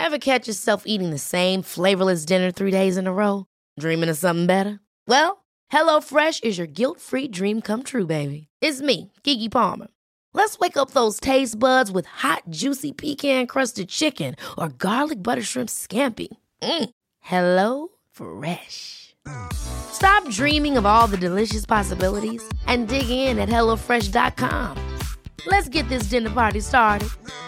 Ever catch yourself eating the same flavorless dinner 3 days in a row? Dreaming of something better? Well, HelloFresh is your guilt-free dream come true, baby. It's me, Keke Palmer. Let's wake up those taste buds with hot, juicy pecan-crusted chicken or garlic butter shrimp scampi. Hello Fresh. Stop dreaming of all the delicious possibilities and dig in at HelloFresh.com. Let's get this dinner party started.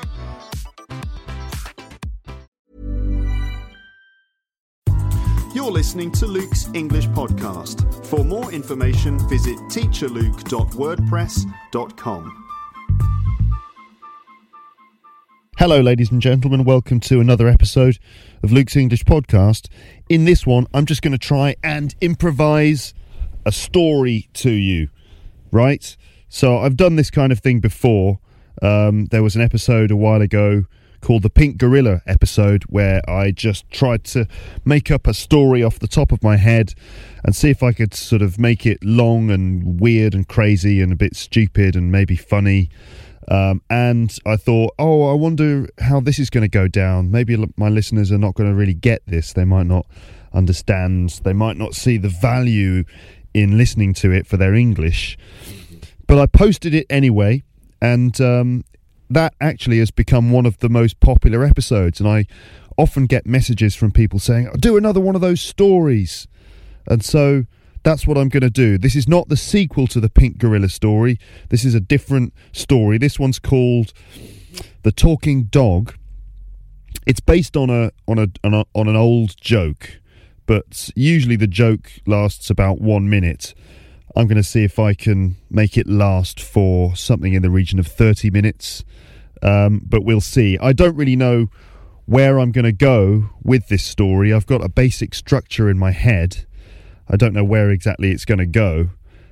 You're listening to Luke's English Podcast. For more information, visit teacherluke.wordpress.com. Hello, ladies and gentlemen. Welcome to another episode of Luke's English Podcast. In this one, I'm just going to try and improvise a story to you, right? So I've done this kind of thing before. There was an episode a while ago called the Pink Gorilla episode where I just tried to make up a story off the top of my head and see if I could sort of make it long and weird and crazy and a bit stupid and maybe funny. And I thought, I wonder how this is going to go down. Maybe my listeners are not going to really get this. They might not understand. They might not see the value in listening to it for their English. But I posted it anyway, and that actually has become one of the most popular episodes. And I often get messages from people saying, do another one of those stories. And so that's what I'm going to do. This is not the sequel to the Pink Gorilla story. This is a different story. This one's called The Talking Dog. It's based on an old joke, but usually the joke lasts about 1 minute. I'm going to see if I can make it last for something in the region of 30 minutes, but we'll see. I don't really know where I'm going to go with this story. I've got a basic structure in my head. I don't know where exactly it's going to go.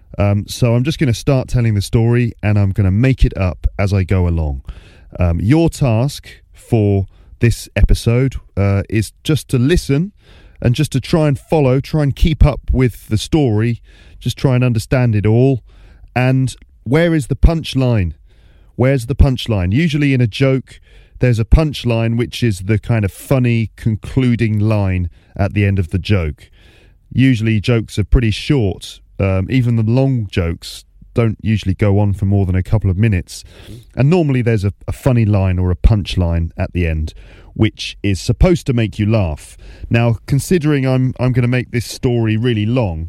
So I'm just going to start telling the story and I'm going to make it up as I go along. Your task for this episode is just to listen and just to try and follow, try and keep up with the story, just try and understand it all. And where is the punchline? Where's the punchline? Usually in a joke, there's a punchline which is the kind of funny concluding line at the end of the joke. Usually jokes are pretty short. Even the long jokes don't usually go on for more than a couple of minutes. And normally there's a funny line or a punchline at the end, which is supposed to make you laugh. Now, considering I'm going to make this story really long,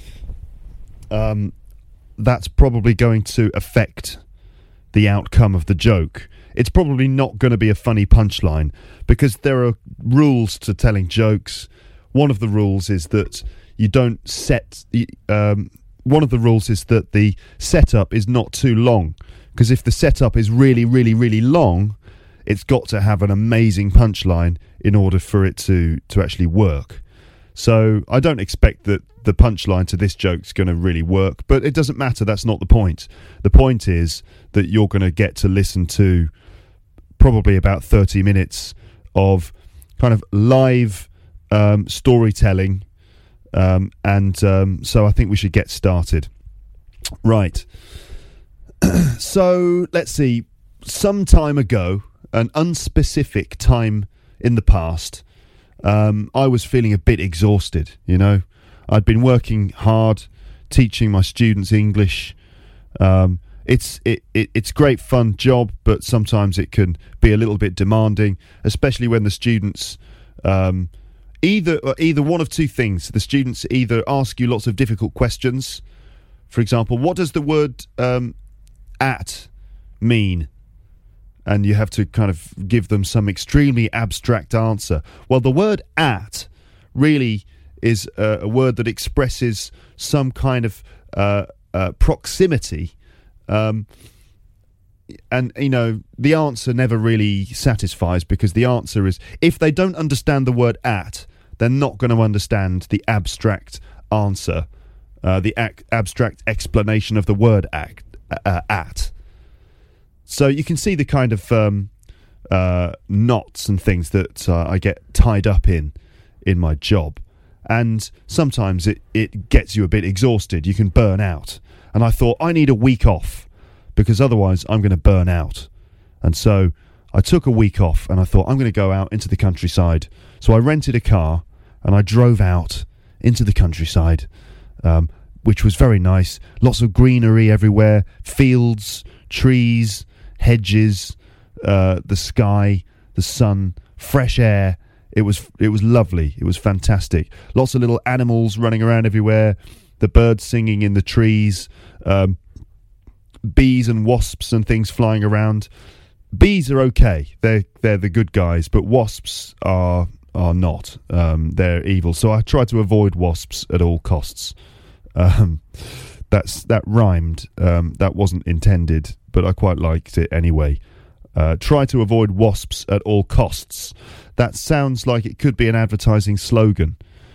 that's probably going to affect the outcome of the joke. It's probably not going to be a funny punchline because there are rules to telling jokes. One of the rules is that you don't set... one of the rules is that the setup is not too long, because if the setup is really, really, really long, it's got to have an amazing punchline in order for it to actually work. So I don't expect that the punchline to this joke's going to really work, but it doesn't matter. That's not the point. The point is that you're going to get to listen to probably about 30 minutes of kind of live storytelling. So I think we should get started. Right. So let's see. Some time ago, an unspecific time in the past, I was feeling a bit exhausted. I'd been working hard teaching my students English. It's a great fun job, but sometimes it can be a little bit demanding, especially when the students either one of two things. The students either ask you lots of difficult questions. For example, what does the word at mean? And you have to kind of give them some extremely abstract answer. Well, the word at really is a word that expresses some kind of proximity. And, the answer never really satisfies, because the answer is, if they don't understand the word at, they're not going to understand the abstract answer, the abstract explanation of the word at. So you can see the kind of knots and things that I get tied up in my job. And sometimes it gets you a bit exhausted. You can burn out. And I thought, I need a week off, because otherwise I'm going to burn out. And so I took a week off and I thought, I'm going to go out into the countryside. So I rented a car and I drove out into the countryside, which was very nice. Lots of greenery everywhere, fields, trees, hedges, the sky, the sun, fresh air. It was lovely. It was fantastic. Lots of little animals running around everywhere, the birds singing in the trees, bees and wasps and things flying around. Bees are okay. They're the good guys, but wasps are not. They're evil. So I try to avoid wasps at all costs. That rhymed. That wasn't intended, but I quite liked it anyway. Try to avoid wasps at all costs. That sounds like it could be an advertising slogan.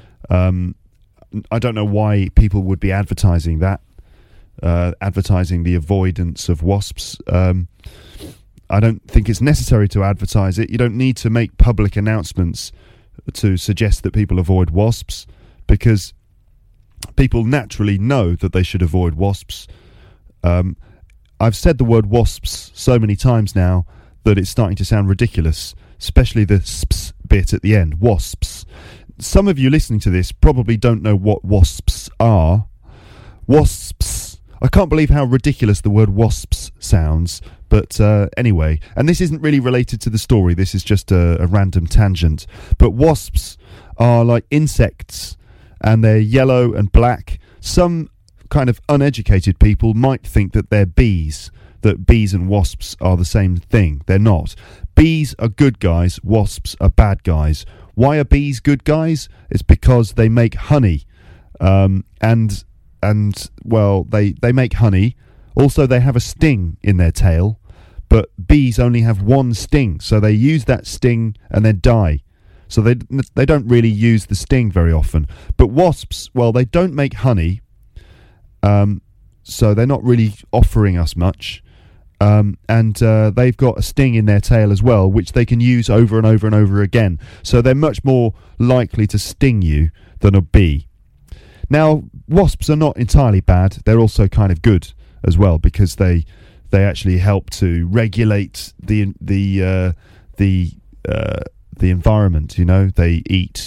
I don't know why people would be advertising that, advertising the avoidance of wasps. I don't think it's necessary to advertise it. You don't need to make public announcements to suggest that people avoid wasps, because people naturally know that they should avoid wasps. I've said the word wasps so many times now that it's starting to sound ridiculous, especially the sps bit at the end, wasps. Some of you listening to this probably don't know what wasps are. Wasps. I can't believe how ridiculous the word wasps sounds, but anyway, and this isn't really related to the story, this is just a random tangent, but wasps are like insects, and they're yellow and black. Some kind of uneducated people might think that they're bees, that bees and wasps are the same thing. They're not. Bees are good guys, wasps are bad guys. Why are bees good guys? It's because they make honey, and well, they make honey. Also, they have a sting in their tail, but bees only have one sting, so they use that sting and then die. So they don't really use the sting very often. But wasps, well, they don't make honey, so they're not really offering us much. And they've got a sting in their tail as well, which they can use over and over and over again. So they're much more likely to sting you than a bee. Now, wasps are not entirely bad. They're also kind of good as well, because they actually help to regulate the environment. You know, they eat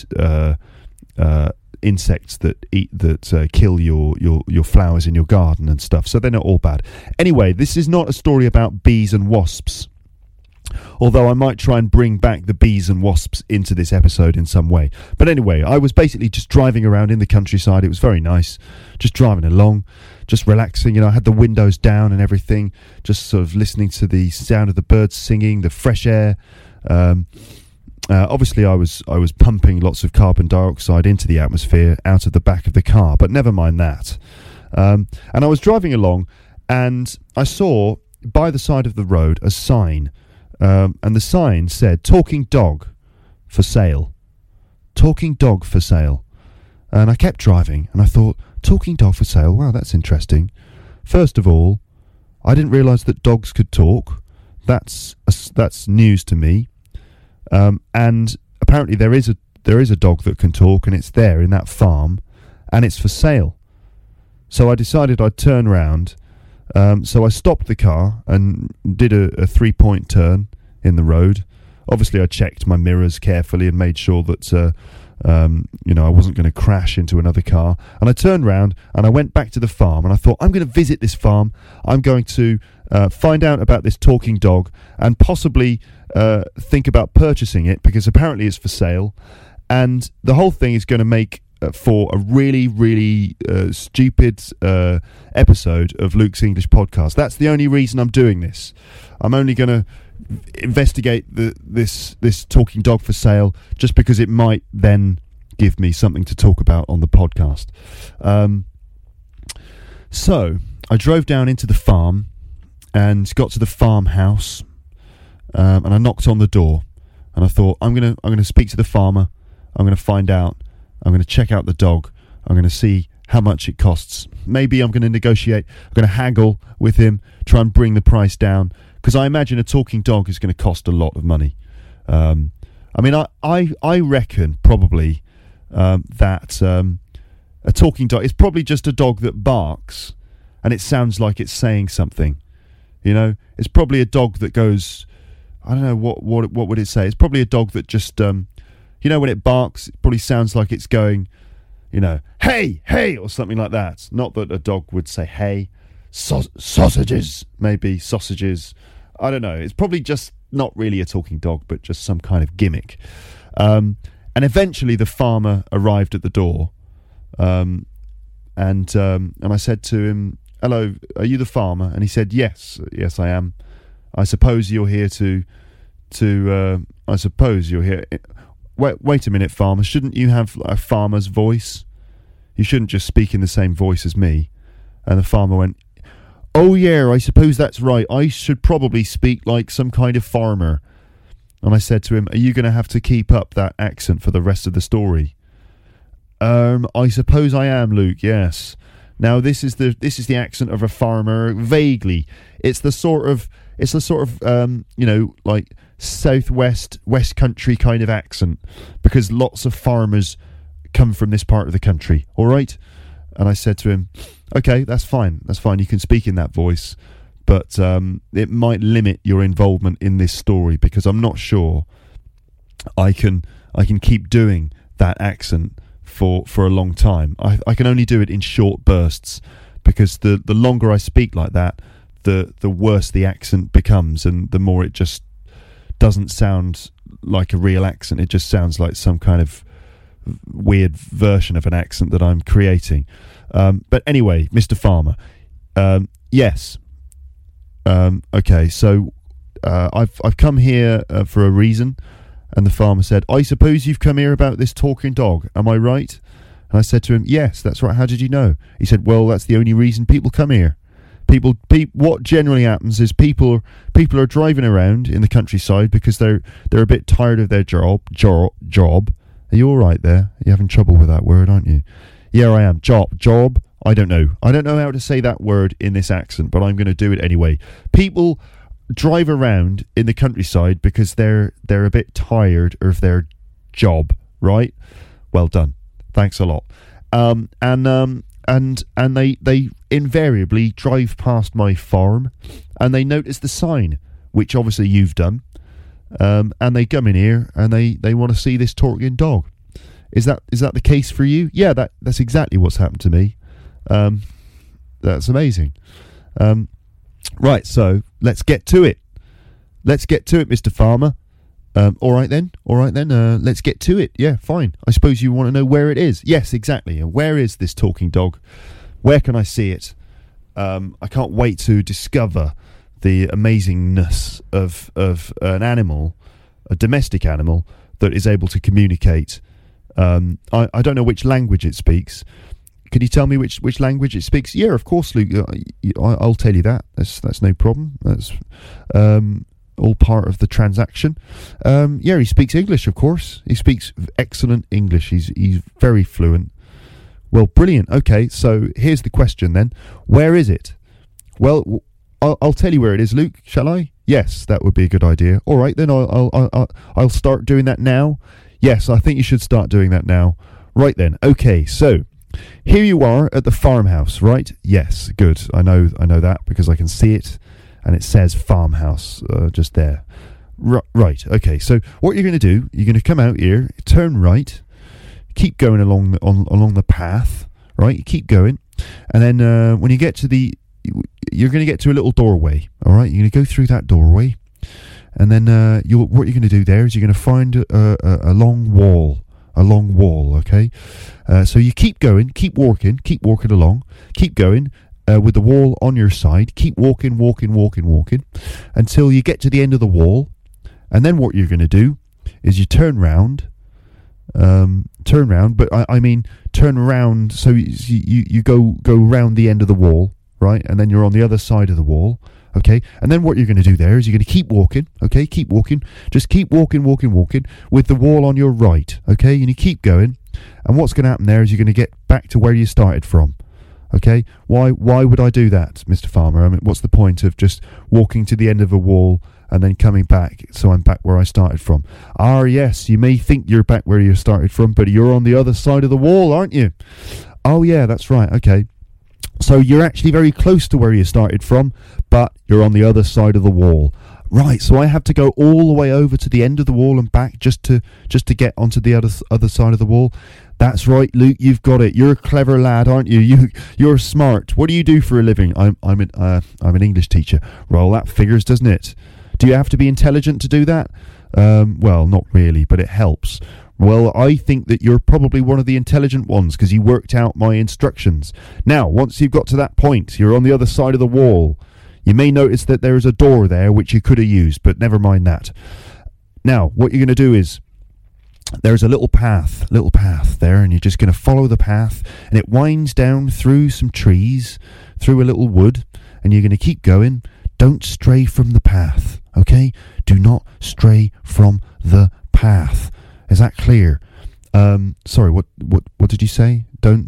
insects that kill your flowers in your garden and stuff. So they're not all bad. Anyway, this is not a story about bees and wasps, although I might try and bring back the bees and wasps into this episode in some way. But anyway, I was basically just driving around in the countryside. It was very nice, just driving along, just relaxing. You know, I had the windows down and everything, just sort of listening to the sound of the birds singing, the fresh air. Obviously, I was pumping lots of carbon dioxide into the atmosphere out of the back of the car, but never mind that. And I was driving along, and I saw by the side of the road a sign, and the sign said "Talking dog for sale." Talking dog for sale. And I kept driving, and I thought, talking dog for sale, wow, that's interesting. First of all, I didn't realise that dogs could talk. That's news to me. And apparently there is a dog that can talk, and it's there in that farm, and it's for sale. So I decided I'd turn round. So I stopped the car and did a 3-point turn in the road. Obviously, I checked my mirrors carefully and made sure that I wasn't going to crash into another car. And I turned round and I went back to the farm, and I thought, I'm going to visit this farm. I'm going to find out about this talking dog and possibly think about purchasing it, because apparently it's for sale. And the whole thing is going to make for a really, really stupid episode of Luke's English Podcast. That's the only reason I'm doing this. I'm only going to investigate this talking dog for sale just because it might then give me something to talk about on the podcast. So I drove down into the farm and got to the farmhouse, and I knocked on the door, and I thought, I'm gonna speak to the farmer. I'm gonna find out. I'm gonna check out the dog. I'm gonna see how much it costs. Maybe I'm gonna negotiate. I'm gonna haggle with him, try and bring the price down, because I imagine a talking dog is going to cost a lot of money. I reckon probably that a talking dog is probably just a dog that barks, and it sounds like it's saying something. You know, it's probably a dog that goes, I don't know what would it say. It's probably a dog that just when it barks, it probably sounds like it's going, hey, hey, or something like that. Not that a dog would say hey. Sausages, maybe sausages. I don't know. It's probably just not really a talking dog, but just some kind of gimmick. And eventually the farmer arrived at the door. And I said to him, "Hello, are you the farmer?" And he said, "Yes, I am. I suppose you're here I suppose you're here. Wait a minute, farmer. Shouldn't you have a farmer's voice? You shouldn't just speak in the same voice as me." And the farmer went, "Oh yeah, I suppose that's right. I should probably speak like some kind of farmer." And I said to him, "Are you going to have to keep up that accent for the rest of the story?" I suppose I am, Luke. Yes. Now this is the accent of a farmer. Vaguely, it's the sort of like southwest West Country kind of accent, because lots of farmers come from this part of the country. All right. And I said to him, "Okay, that's fine. That's fine. You can speak in that voice, but it might limit your involvement in this story, because I'm not sure I can keep doing that accent for a long time. I can only do it in short bursts, because the longer I speak like that, the worse the accent becomes, and the more it just doesn't sound like a real accent. It just sounds like some kind of weird version of an accent that I'm creating. But anyway, Mr. Farmer, yes. Okay, so I've come here for a reason." And the farmer said, "I suppose you've come here about this talking dog, am I right?" And I said to him, "Yes, that's right. How did you know?" He said, "Well, that's the only reason people come here. What generally happens is people are driving around in the countryside because they're a bit tired of their job. Are you all right there? You're having trouble with that word, aren't you?" "Yeah, I am. Job. I don't know how to say that word in this accent, but I'm going to do it anyway. People drive around in the countryside because they're a bit tired of their job, right? Well done. Thanks a lot. And they invariably drive past my farm, and they notice the sign, which obviously you've done. And they come in here and they want to see this talking dog. Is that the case for you?" "Yeah, that's exactly what's happened to me." That's amazing. Right, so let's get to it. Mr. Farmer. All right then. Let's get to it. Yeah, fine. I suppose you want to know where it is. Yes, exactly. Where is this talking dog? Where can I see it? I can't wait to discover the amazingness of an animal, a domestic animal, that is able to communicate. I don't know which language it speaks. Could you tell me which language it speaks? Yeah, of course, Luke. I'll tell you that. That's no problem. That's all part of the transaction. Yeah, he speaks English, of course. He speaks excellent English. He's very fluent. Well, brilliant. Okay, so here's the question then. Where is it? Well, I'll tell you where it is, Luke. Shall I? Yes, that would be a good idea. All right, then I'll start doing that now. Yes, I think you should start doing that now. Right then. Okay, so here you are at the farmhouse, right? Yes, good. I know that because I can see it, and it says farmhouse just there. Right. Okay. So what you're going to do? You're going to come out here, turn right, keep going along the path, right? You keep going, and then when you get to you're going to get to a little doorway. All right. You're going to go through that doorway, and then what you're going to do there is you're going to find a long wall. Okay, so you keep going, keep walking along, keep going with the wall on your side. Keep walking until you get to the end of the wall, and then what you're going to do is you turn round. But I mean turn around. So you go round the end of the wall, right, and then you're on the other side of the wall. Okay, and then what you're going to do there is you're going to keep walking, okay? Keep walking. Just keep walking with the wall on your right, okay? And you keep going, and what's going to happen there is you're going to get back to where you started from, okay? Why would I do that, Mr. Farmer? I mean, what's the point of just walking to the end of a wall and then coming back so I'm back where I started from? Yes, you may think you're back where you started from, but you're on the other side of the wall, aren't you? Oh, yeah, that's right, okay. So you're actually very close to where you started from, but you're on the other side of the wall. Right, so I have to go all the way over to the end of the wall and back just to get onto the other side of the wall. That's right, Luke. You've got it. You're a clever lad, aren't you? You're smart. What do you do for a living? I'm an English teacher. Well, that figures, doesn't it? Do you have to be intelligent to do that? Well, not really, but it helps. Well, I think that you're probably one of the intelligent ones because you worked out my instructions. Now, once you've got to that point, you're on the other side of the wall. You may notice that there is a door there which you could have used, but never mind that. Now, what you're going to do is there's a little path there, and you're just going to follow the path, and it winds down through some trees, through a little wood, and you're going to keep going. Don't stray from the path, okay? Do not stray from the path. Is that clear? Sorry, what did you say? Do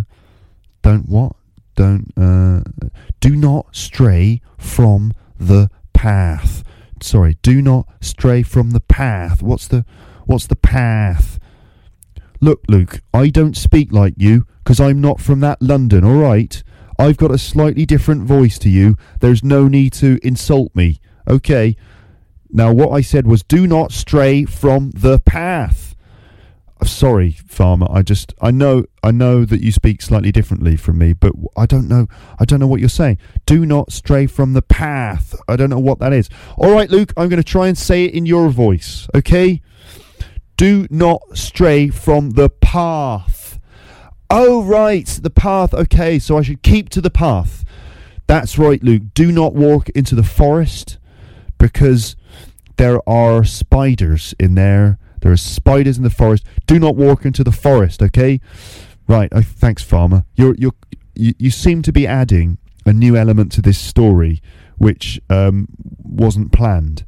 not stray from the path. Sorry, do not stray from the path. What's the path? Look, Luke, I don't speak like you because I'm not from that London, all right? I've got a slightly different voice to you. There's no need to insult me, okay? Now, what I said was do not stray from the path. Sorry, farmer. I know that you speak slightly differently from me, but I don't know what you're saying. Do not stray from the path. I don't know what that is. All right, Luke, I'm going to try and say it in your voice, okay? Do not stray from the path. Oh, right, the path. Okay, so I should keep to the path. That's right, Luke. Do not walk into the forest because there are spiders in there. There are spiders in the forest. Do not walk into the forest, okay? Right, thanks, farmer. You seem to be adding a new element to this story, which wasn't planned.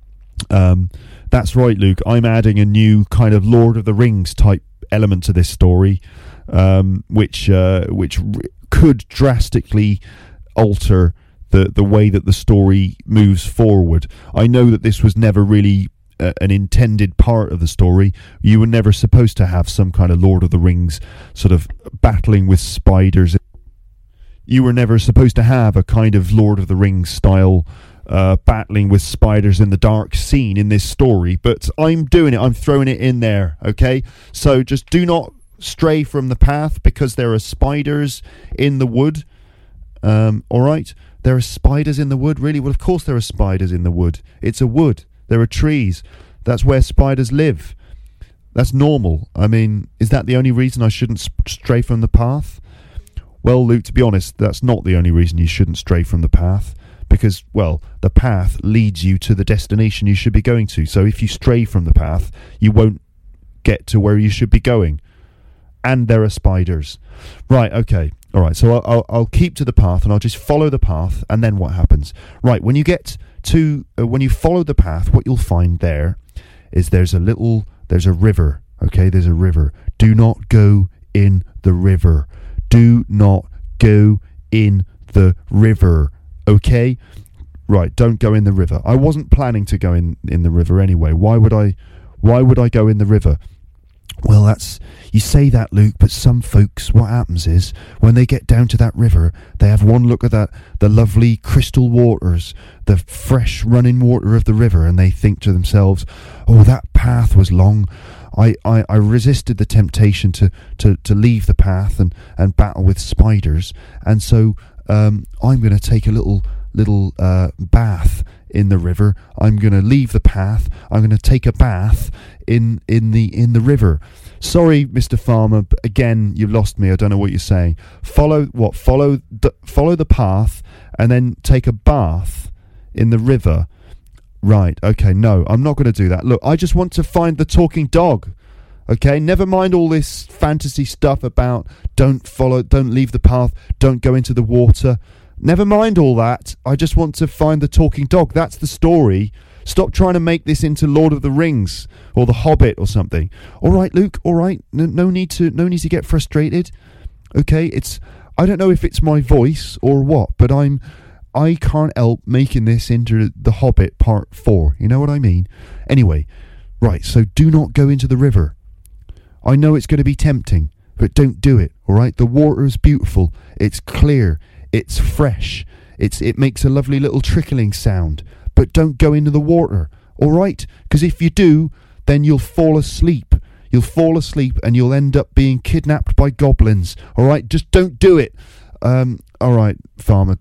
That's right, Luke. I'm adding a new kind of Lord of the Rings type element to this story, which could drastically alter the way that the story moves forward. I know that this was never really an intended part of the story. You were never supposed to have some kind of Lord of the Rings sort of battling with spiders. You were never supposed to have a kind of Lord of the Rings style battling with spiders in the dark scene in this story, but I'm doing it. I'm throwing it in there, okay? So just do not stray from the path because there are spiders in the wood. All right? There are spiders in the wood? Really? Well, of course there are spiders in the wood. It's a wood. There are trees. That's where spiders live. That's normal. I mean, is that the only reason I shouldn't stray from the path? Well, Luke, to be honest, that's not the only reason you shouldn't stray from the path. Because, well, the path leads you to the destination you should be going to. So if you stray from the path, you won't get to where you should be going. And there are spiders. Right, okay. All right, so I'll keep to the path and I'll just follow the path, and then what happens? Right, when you get to when you follow the path, what you'll find there is there's a river. Okay, there's a river. Do not go in the river. Do not go in the river. Okay, right. Don't go in the river. I wasn't planning to go in the river anyway. Why would I go in the river? Well, you say that, Luke, but some folks, what happens is, when they get down to that river, they have one look at the lovely crystal waters, the fresh running water of the river, and they think to themselves, oh, that path was long. I resisted the temptation to leave the path and battle with spiders, and so I'm going to take a little bath in the river. I'm going to leave the path. I'm going to take a bath in the river. Sorry, Mr. Farmer, but again, you've lost me. I don't know what you're saying. Follow the path and then take a bath in the river. Right, okay, no, I'm not going to do that. Look, I just want to find the talking dog. Okay, never mind all this fantasy stuff about don't leave the path, don't go into the water. Never mind all that. I just want to find the talking dog. That's the story. Stop trying to make this into Lord of the Rings or The Hobbit or something. All right, Luke. All right. No need to get frustrated. Okay. I don't know if it's my voice or what, but I can't help making this into The Hobbit Part 4. You know what I mean? Anyway, right. So do not go into the river. I know it's going to be tempting, but don't do it. All right. The water is beautiful. It's clear. It's fresh. It makes a lovely little trickling sound. but don't go into the water, all right? Because if you do, then you'll fall asleep. You'll fall asleep and you'll end up being kidnapped by goblins, all right? Just don't do it. All right, farmer,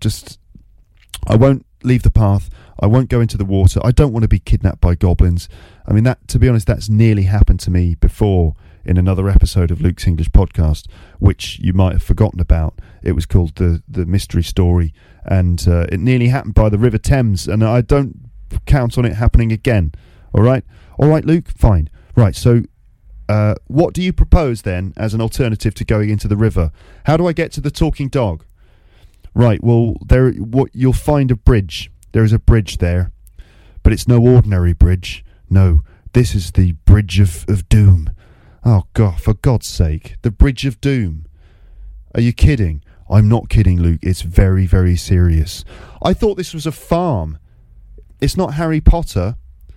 I won't leave the path. I won't go into the water. I don't want to be kidnapped by goblins. I mean, that, to be honest, that's nearly happened to me before in another episode of Luke's English Podcast, which you might have forgotten about. It was called The Mystery Story, and it nearly happened by the River Thames, and I don't count on it happening again. All right, Luke, fine. Right, so what do you propose then as an alternative to going into the river? How do I get to the talking dog? Right, well, you'll find a bridge. There is a bridge there, but it's no ordinary bridge. No, this is the Bridge of Doom. Oh, God, for God's sake, the Bridge of Doom. Are you kidding? I'm not kidding, Luke. It's very, very serious. I thought this was a farm. It's not Harry Potter.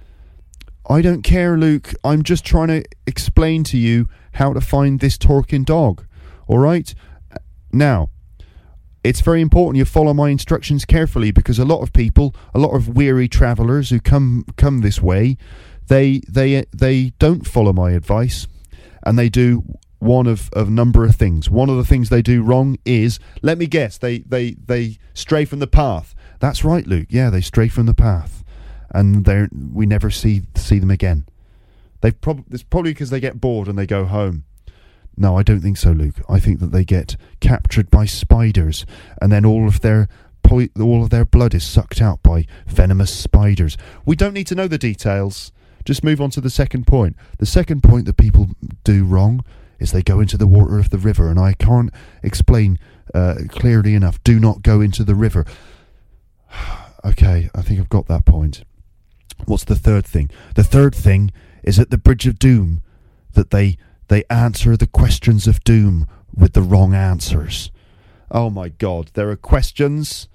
I don't care, Luke. I'm just trying to explain to you how to find this talking dog. All right? Now, it's very important you follow my instructions carefully, because a lot of people, a lot of weary travellers who come this way, they don't follow my advice, and they do one of a number of things. One of the things they do wrong is, let me guess, they stray from the path. That's right, Luke. Yeah, they stray from the path, and we never see them again. It's probably because they get bored and they go home. No, I don't think so, Luke. I think that they get captured by spiders, and then all of their blood is sucked out by venomous spiders. We don't need to know the details. Just move on to the second point. The second point that people do wrong is they go into the water of the river, and I can't explain clearly enough. Do not go into the river. Okay, I think I've got that point. What's the third thing? The third thing is at the Bridge of Doom that they answer the questions of doom with the wrong answers. Oh my God, there are questions.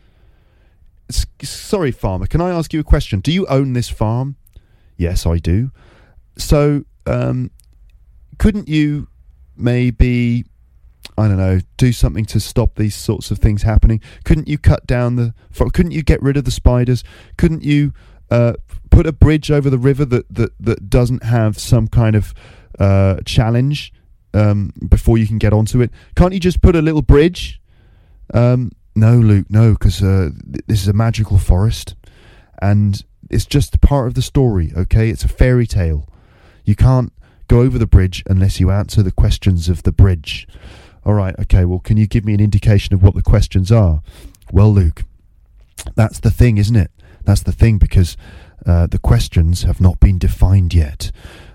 Sorry, farmer, can I ask you a question? Do you own this farm? Yes, I do. So, couldn't you maybe, I don't know, do something to stop these sorts of things happening? Couldn't you couldn't you get rid of the spiders? Couldn't you put a bridge over the river that doesn't have some kind of challenge before you can get onto it? Can't you just put a little bridge? No, Luke, no, because this is a magical forest, and it's just part of the story, okay? It's a fairy tale. You can't go over the bridge unless you answer the questions of the bridge. All right, okay, well, can you give me an indication of what the questions are? Well, Luke, that's the thing, isn't it? That's the thing, because the questions have not been defined yet.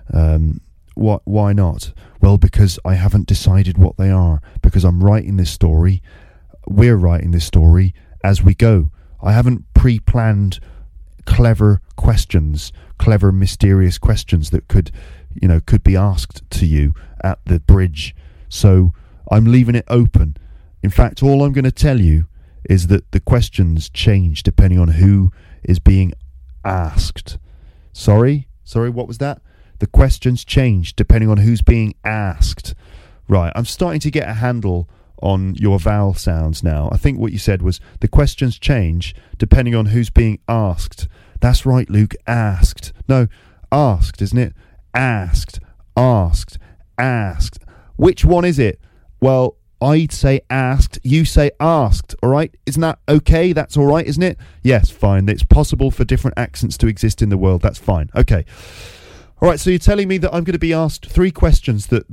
Why not? Well, because I haven't decided what they are, because I'm writing this story. We're writing this story as we go. I haven't pre-planned clever questions, clever, mysterious questions that could be asked to you at the bridge. So I'm leaving it open. In fact, all I'm going to tell you is that the questions change depending on who is being asked. Sorry, what was that? The questions change depending on who's being asked. Right, I'm starting to get a handle on your vowel sounds now. I think what you said was the questions change depending on who's being asked. That's right, Luke, asked. No, asked, isn't it? Asked, asked, asked. Which one is it? Well, I'd say asked, you say asked, all right? Isn't that okay? That's all right, isn't it? Yes, fine. It's possible for different accents to exist in the world. That's fine. Okay. All right, so you're telling me that I'm going to be asked three questions that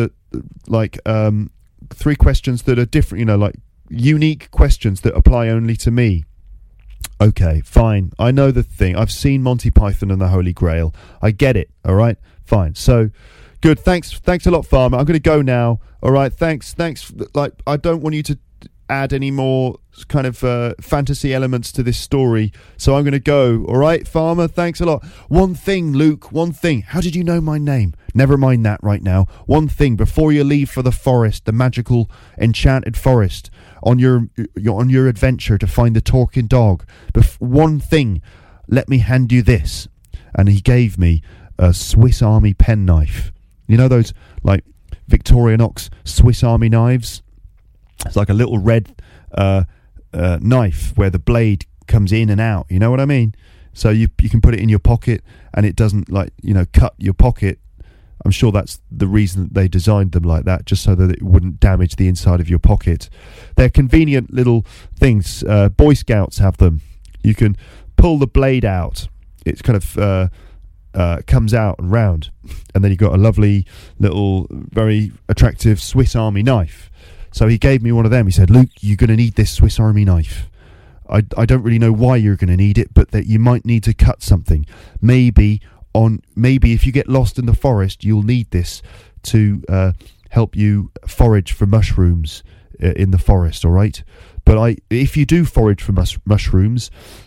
three questions that are different, like unique questions that apply only to me. Okay, fine. I know the thing. I've seen Monty Python and the Holy Grail. I get it. All right, fine. So, good. Thanks a lot, farmer. I'm going to go now. All right, thanks. I don't want you to add any more kind of fantasy elements to this story, so I'm going to go. All right, farmer, thanks a lot. One thing, Luke, one thing. How did you know my name? Never mind that right now. One thing, before you leave for the forest, the magical enchanted forest, on your adventure to find the talking dog, one thing, let me hand you this. And he gave me a Swiss Army penknife. You know those like Victorinox Swiss Army knives? It's like a little red knife where the blade comes in and out. You know what I mean? So you can put it in your pocket, and it doesn't cut your pocket. I'm sure that's the reason that they designed them like that, just so that it wouldn't damage the inside of your pocket. They're convenient little things. Boy Scouts have them. You can pull the blade out. It's kind of comes out and round, and then you've got a lovely little, very attractive Swiss Army knife. So he gave me one of them. He said, "Luke, you're going to need this Swiss Army knife. I don't really know why you're going to need it, but that you might need to cut something. Maybe if you get lost in the forest, you'll need this to help you forage for mushrooms in the forest, all right? But if you do forage for mushrooms,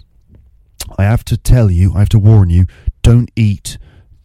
I have to warn you, don't eat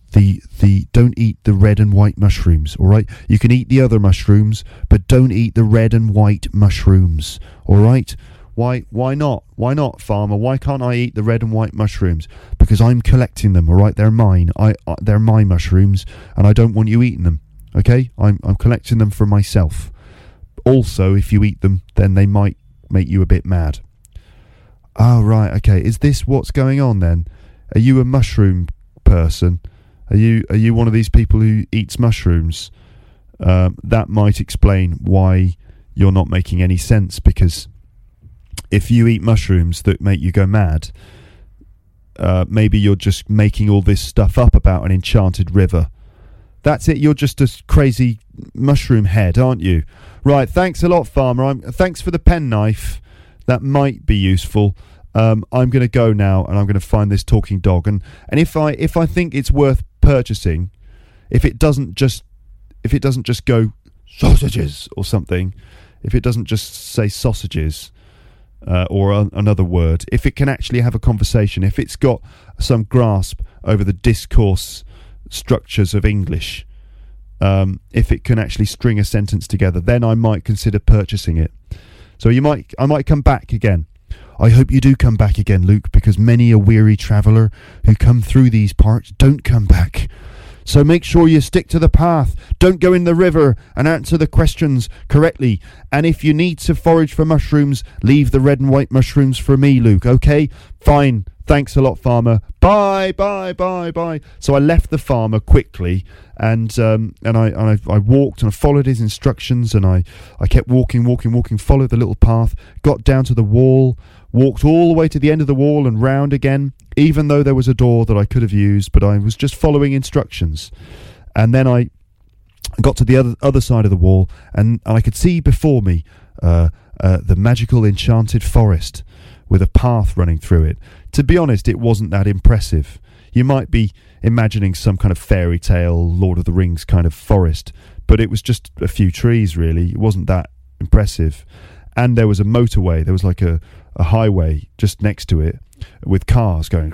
the red and white mushrooms, all right? You can eat the other mushrooms, but don't eat the red and white mushrooms, all right? Why not? Why not, farmer? Why can't I eat the red and white mushrooms? Because I'm collecting them, all right? They're mine. They're my mushrooms, and I don't want you eating them, okay? I'm collecting them for myself. Also, if you eat them, then they might make you a bit mad." Oh, right, okay. Is this what's going on then? Are you a mushroom person? Are you one of these people who eats mushrooms? That might explain why you're not making any sense, because if you eat mushrooms that make you go mad, maybe you're just making all this stuff up about an enchanted river. That's it, you're just a crazy mushroom head, aren't you? Right, thanks a lot, farmer. Thanks for the penknife. That might be useful. I'm going to go now, and I'm going to find this talking dog. And if I think it's worth purchasing, if it doesn't just go sausages or something, if it doesn't just say sausages, or another word, if it can actually have a conversation, if it's got some grasp over the discourse structures of English, if it can actually string a sentence together, then I might consider purchasing it. So I might come back again. I hope you do come back again, Luke, because many a weary traveller who come through these parts don't come back. So make sure you stick to the path. Don't go in the river, and answer the questions correctly. And if you need to forage for mushrooms, leave the red and white mushrooms for me, Luke, okay? Fine. Thanks a lot, farmer. Bye, bye, bye, bye. So I left the farmer quickly, and I walked, and I followed his instructions, and I kept walking, followed the little path, got down to the wall, walked all the way to the end of the wall and round again, even though there was a door that I could have used, but I was just following instructions. And then I got to the other side of the wall, and I could see before me the magical enchanted forest with a path running through it. To be honest, it wasn't that impressive. You might be imagining some kind of fairy tale, Lord of the Rings kind of forest, but it was just a few trees, really. It wasn't that impressive. And there was a motorway. There was like a highway just next to it with cars going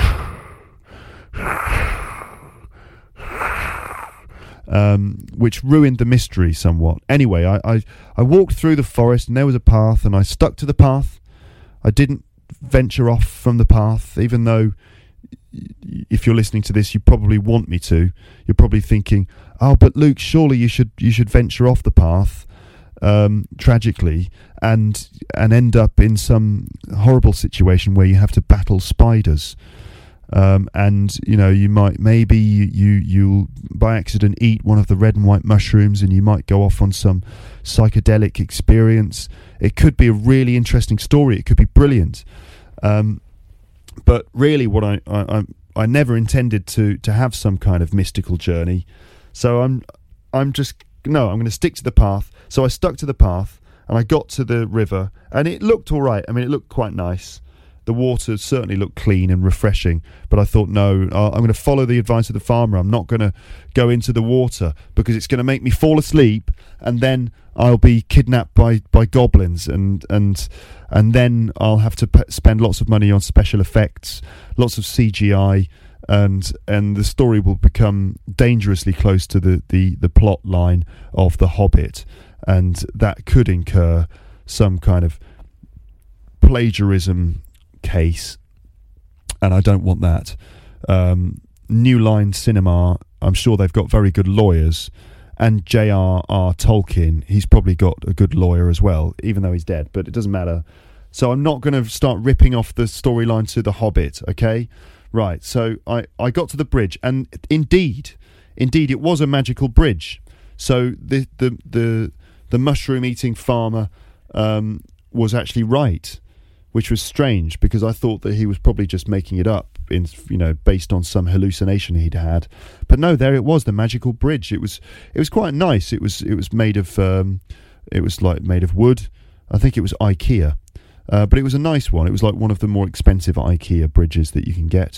which ruined the mystery somewhat. Anyway, I walked through the forest, and there was a path, and I stuck to the path. I didn't venture off from the path, even though if you're listening to this, you probably want me to. You're probably thinking, "Oh, but Luke, surely you should venture off the path, tragically, and end up in some horrible situation where you have to battle spiders." And you might you'll by accident eat one of the red and white mushrooms, and you might go off on some psychedelic experience. It could be a really interesting story. It could be brilliant. But really, what I never intended to have some kind of mystical journey. So I'm going to stick to the path. So I stuck to the path, and I got to the river, and it looked all right. I mean, it looked quite nice. The water certainly looked clean and refreshing, but I thought, no, I'm going to follow the advice of the farmer. I'm not going to go into the water because it's going to make me fall asleep, and then I'll be kidnapped by goblins, and then I'll have to spend lots of money on special effects, lots of CGI, and the story will become dangerously close to the plot line of The Hobbit, and that could incur some kind of plagiarism case, and I don't want that. New Line Cinema, I'm sure they've got very good lawyers, and J.R.R. Tolkien, he's probably got a good lawyer as well, even though he's dead, but it doesn't matter. So I'm not going to start ripping off the storyline to The Hobbit, okay? Right, so I got to the bridge, and indeed, it was a magical bridge. So the mushroom-eating farmer was actually right, which was strange, because I thought that he was probably just making it up, based on some hallucination he'd had. But no, there it was, the magical bridge. It was quite nice. It was made of made of wood. I think it was IKEA. But it was a nice one. It was like one of the more expensive IKEA bridges that you can get.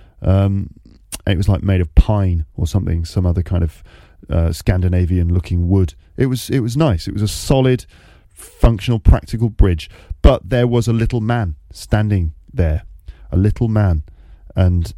It was like made of pine or something, some other kind of Scandinavian-looking wood. It was nice. It was a solid, functional, practical bridge. But there was a little man standing there, a little man, and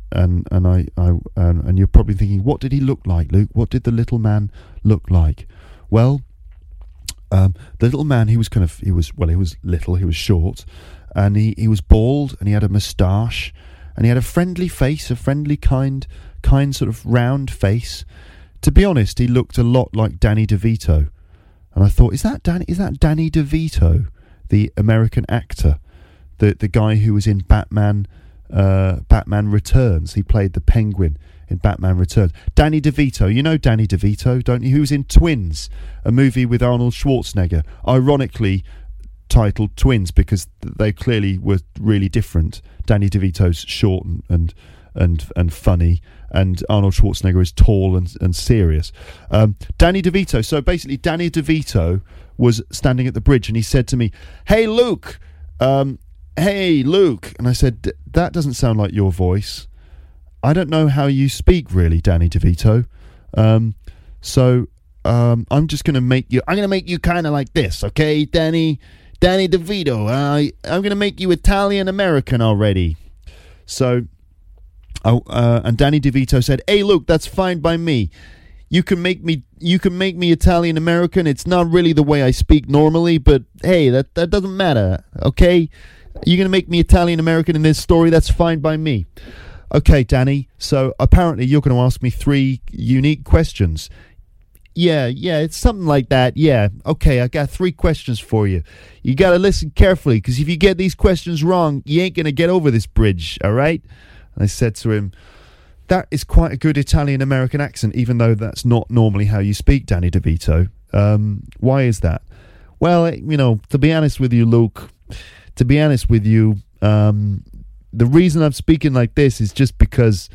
you're probably thinking, what did he look like, Luke? What did the little man look like? Well. The little man, he was little, he was short, and he was bald, and he had a moustache, and he had a friendly face, a friendly, kind sort of round face. To be honest, he looked a lot like Danny DeVito, and I thought, is that Danny DeVito, the American actor, the guy who was in Batman Returns? He played the Penguin in Batman Returns. Danny DeVito, you know Danny DeVito, don't you? Who was in Twins, a movie with Arnold Schwarzenegger, ironically titled Twins because they clearly were really different. Danny DeVito's short and funny, and Arnold Schwarzenegger is tall and serious. Danny DeVito. So basically, Danny DeVito was standing at the bridge, and he said to me, "Hey Luke, hey Luke," and I said, "That doesn't sound like your voice. I don't know how you speak, really, Danny DeVito. So I'm just going to make you... I'm going to make you kind of like this, okay, Danny DeVito. I'm going to make you Italian-American already." So, and Danny DeVito said, "Hey, Luke, that's fine by me. You can make me Italian-American. It's not really the way I speak normally, but hey, that doesn't matter, okay? You're going to make me Italian-American in this story. That's fine by me." Okay, Danny, so apparently you're going to ask me 3 unique questions. Yeah, it's something like that. Yeah, okay, I got 3 questions for you. You got to listen carefully, because if you get these questions wrong, you ain't going to get over this bridge, all right? And I said to him, "That is quite a good Italian-American accent, even though that's not normally how you speak, Danny DeVito. Why is that?" "Well, to be honest with you, Luke, the reason I'm speaking like this is just because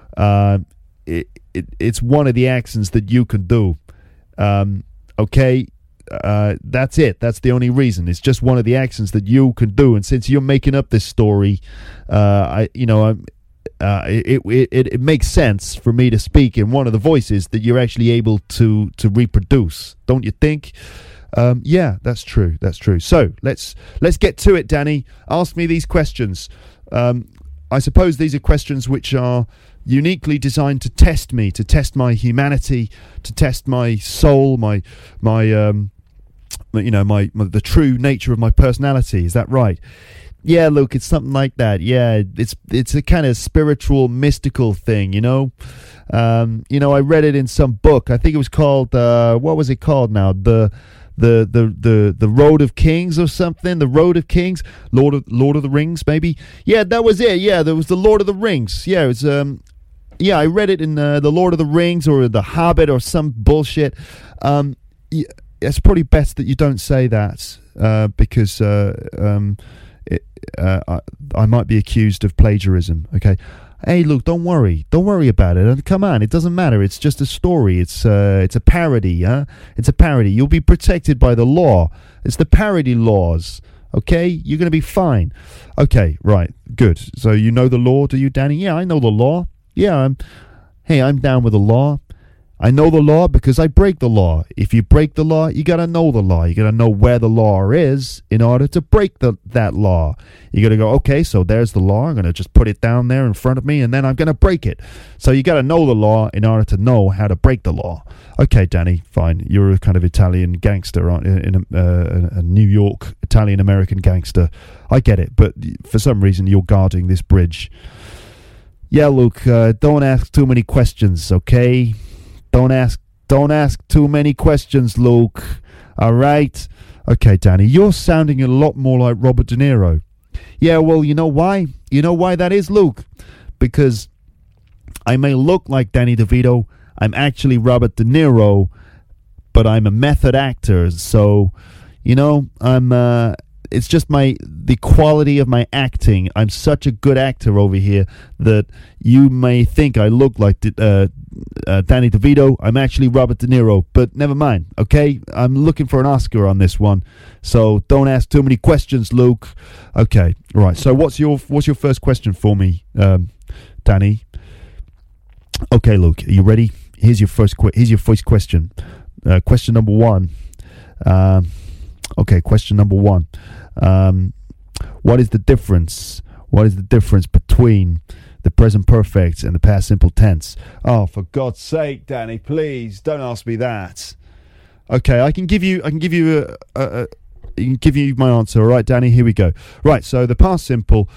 it's one of the accents that you can do. Okay? That's it. That's the only reason. It's just one of the accents that you can do. And since you're making up this story, it makes sense for me to speak in one of the voices that you're actually able to reproduce. Don't you think?" Yeah, that's true. So let's get to it, Danny. Ask me these questions. I suppose these are questions which are uniquely designed to test me, to test my humanity, to test my soul, the true nature of my personality. Is that right? Yeah, Luke, it's something like that. Yeah, it's a kind of spiritual, mystical thing, I read it in some book. I think it was called, what was it called now? The Road of Kings or something. The Road of Kings, Lord of the Rings, maybe. Yeah, that was it. Yeah, there was the Lord of the Rings. Yeah, it was. I read it in the Lord of the Rings or the Hobbit or some bullshit. It's probably best that you don't say that because I might be accused of plagiarism. Okay. Hey, look, don't worry about it. Come on, it doesn't matter. It's just a story. It's a parody, huh? It's a parody. You'll be protected by the law. It's the parody laws. Okay, you're gonna be fine. Okay, right, good. So you know the law, do you, Danny? Yeah, I know the law. Yeah, I'm down with the law. I know the law because I break the law. If you break the law, you got to know the law. You got to know where the law is in order to break that law. You got to go, okay, so there's the law. I'm going to just put it down there in front of me, and then I'm going to break it. So you got to know the law in order to know how to break the law. Okay, Danny, fine. You're a kind of Italian gangster, aren't you? A New York Italian-American gangster. I get it, but for some reason you're guarding this bridge. Yeah, Luke, don't ask too many questions, okay? Don't ask too many questions, Luke. All right? Okay, Danny, you're sounding a lot more like Robert De Niro. Yeah, well, you know why? You know why that is, Luke? Because I may look like Danny DeVito. I'm actually Robert De Niro, but I'm a method actor. So, it's just the quality of my acting. I'm such a good actor over here that you may think I look like Danny DeVito. I'm actually Robert De Niro, but never mind, okay? I'm looking for an Oscar on this one, so don't ask too many questions, Luke. Okay, right. So what's your first question for me, Danny? Okay, Luke, are you ready? Here's your first question. Question number one. Okay, question number one. What is the difference? What is the difference between the present perfect and the past simple tense? Oh, for God's sake, Danny, please don't ask me that. Okay, I can give you my answer. All right, Danny, here we go. Right, so the past simple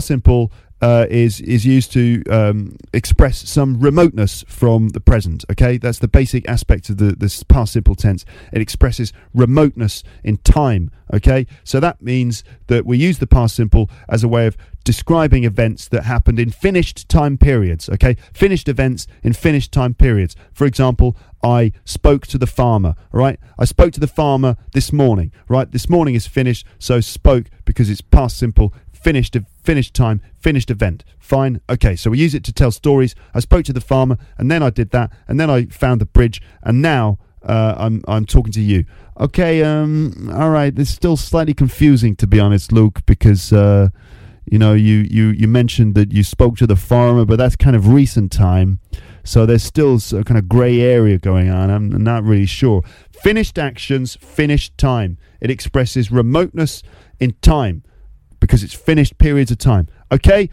is used to express some remoteness from the present. Okay, that's the basic aspect of this past simple tense. It expresses remoteness in time. Okay, so that means that we use the past simple as a way of describing events that happened in finished time periods. Okay, finished events in finished time periods. For example, I spoke to the farmer. Right, I spoke to the farmer this morning. Right, this morning is finished, so spoke because it's past simple. Finished time, finished event. Fine. Okay, so we use it to tell stories. I spoke to the farmer, and then I did that, and then I found the bridge, and now I'm talking to you. Okay. All right. This is still slightly confusing, to be honest, Luke, because you mentioned that you spoke to the farmer, but that's kind of recent time, so there's still a kind of grey area going on. I'm not really sure. Finished actions, finished time. It expresses remoteness in time, because it's finished periods of time. Okay.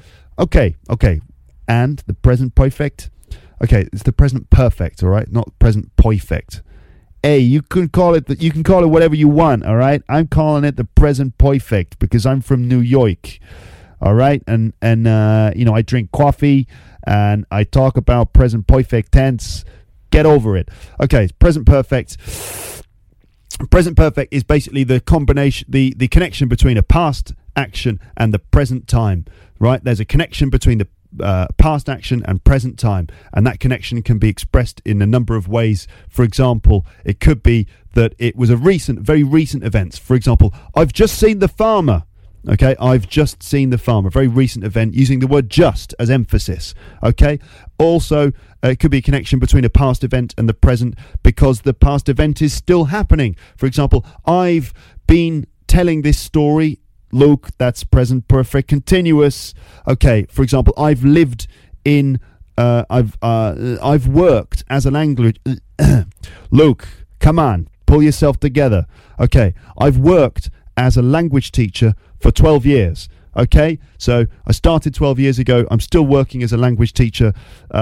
And the present perfect? Okay, it's the present perfect, all right? Not present perfect. Hey, you can call it whatever you want, all right? I'm calling it the present perfect because I'm from New York, all right? And I drink coffee and I talk about present perfect tense. Get over it. Okay, present perfect. Present perfect is basically the combination, the connection between a past action and the present time, right? There's a connection between the past action and present time, and that connection can be expressed in a number of ways. For example, it could be that it was very recent events. For example, I've just seen the farmer. Okay, I've just seen the farmer. Very recent event, using the word just as emphasis. Okay, also it could be a connection between a past event and the present because the past event is still happening. For example, I've been telling this story. Luke, that's present perfect continuous. Okay, for example, I've lived in I've worked as a language Luke, come on, pull yourself together. Okay, I've worked as a language teacher for 12 years. Okay, so I started 12 years ago. I'm still working as a language teacher.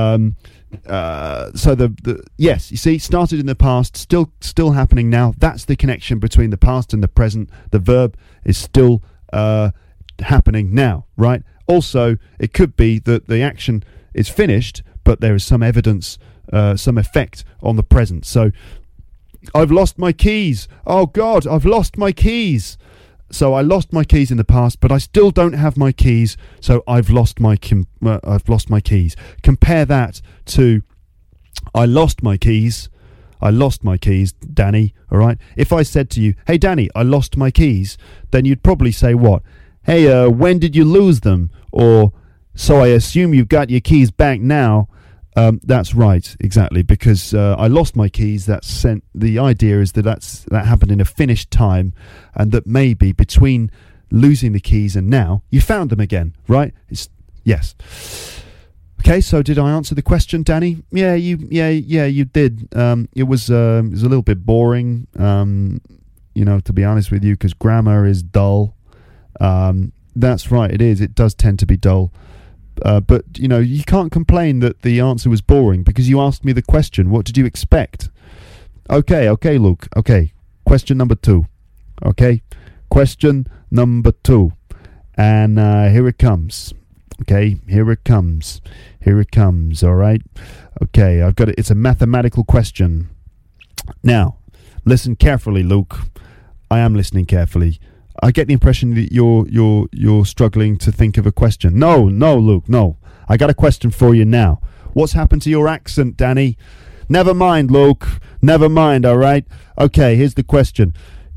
So yes, you see, started in the past, still happening now. That's the connection between the past and the present. The verb is still happening now, right? Also, it could be that the action is finished, but there is some evidence, some effect on the present. So, I've lost my keys. Oh God, I've lost my keys. So I lost my keys in the past, but I still don't have my keys. So I've lost my keys. Compare that to I lost my keys. I lost my keys, Danny, all right? If I said to you, hey, Danny, I lost my keys, then you'd probably say what? Hey, when did you lose them? Or, so I assume you've got your keys back now. That's right, exactly, because I lost my keys. The idea is that happened in a finished time, and that maybe between losing the keys and now, you found them again, right? Yes. Okay, so did I answer the question, Danny? Yeah, you did. It was a little bit boring, to be honest with you, because grammar is dull. That's right, it is. It does tend to be dull. But, you can't complain that the answer was boring because you asked me the question. What did you expect? Okay, Luke. Okay, question number 2. Okay, question number 2. And here it comes. Okay, here it comes. All right. Okay, I've got it. It's a mathematical question. Now, listen carefully, Luke. I am listening carefully. I get the impression that you're struggling to think of a question. No, Luke, no. I got a question for you now. What's happened to your accent, Danny? Never mind, Luke. Never mind, all right? Okay, here's the question.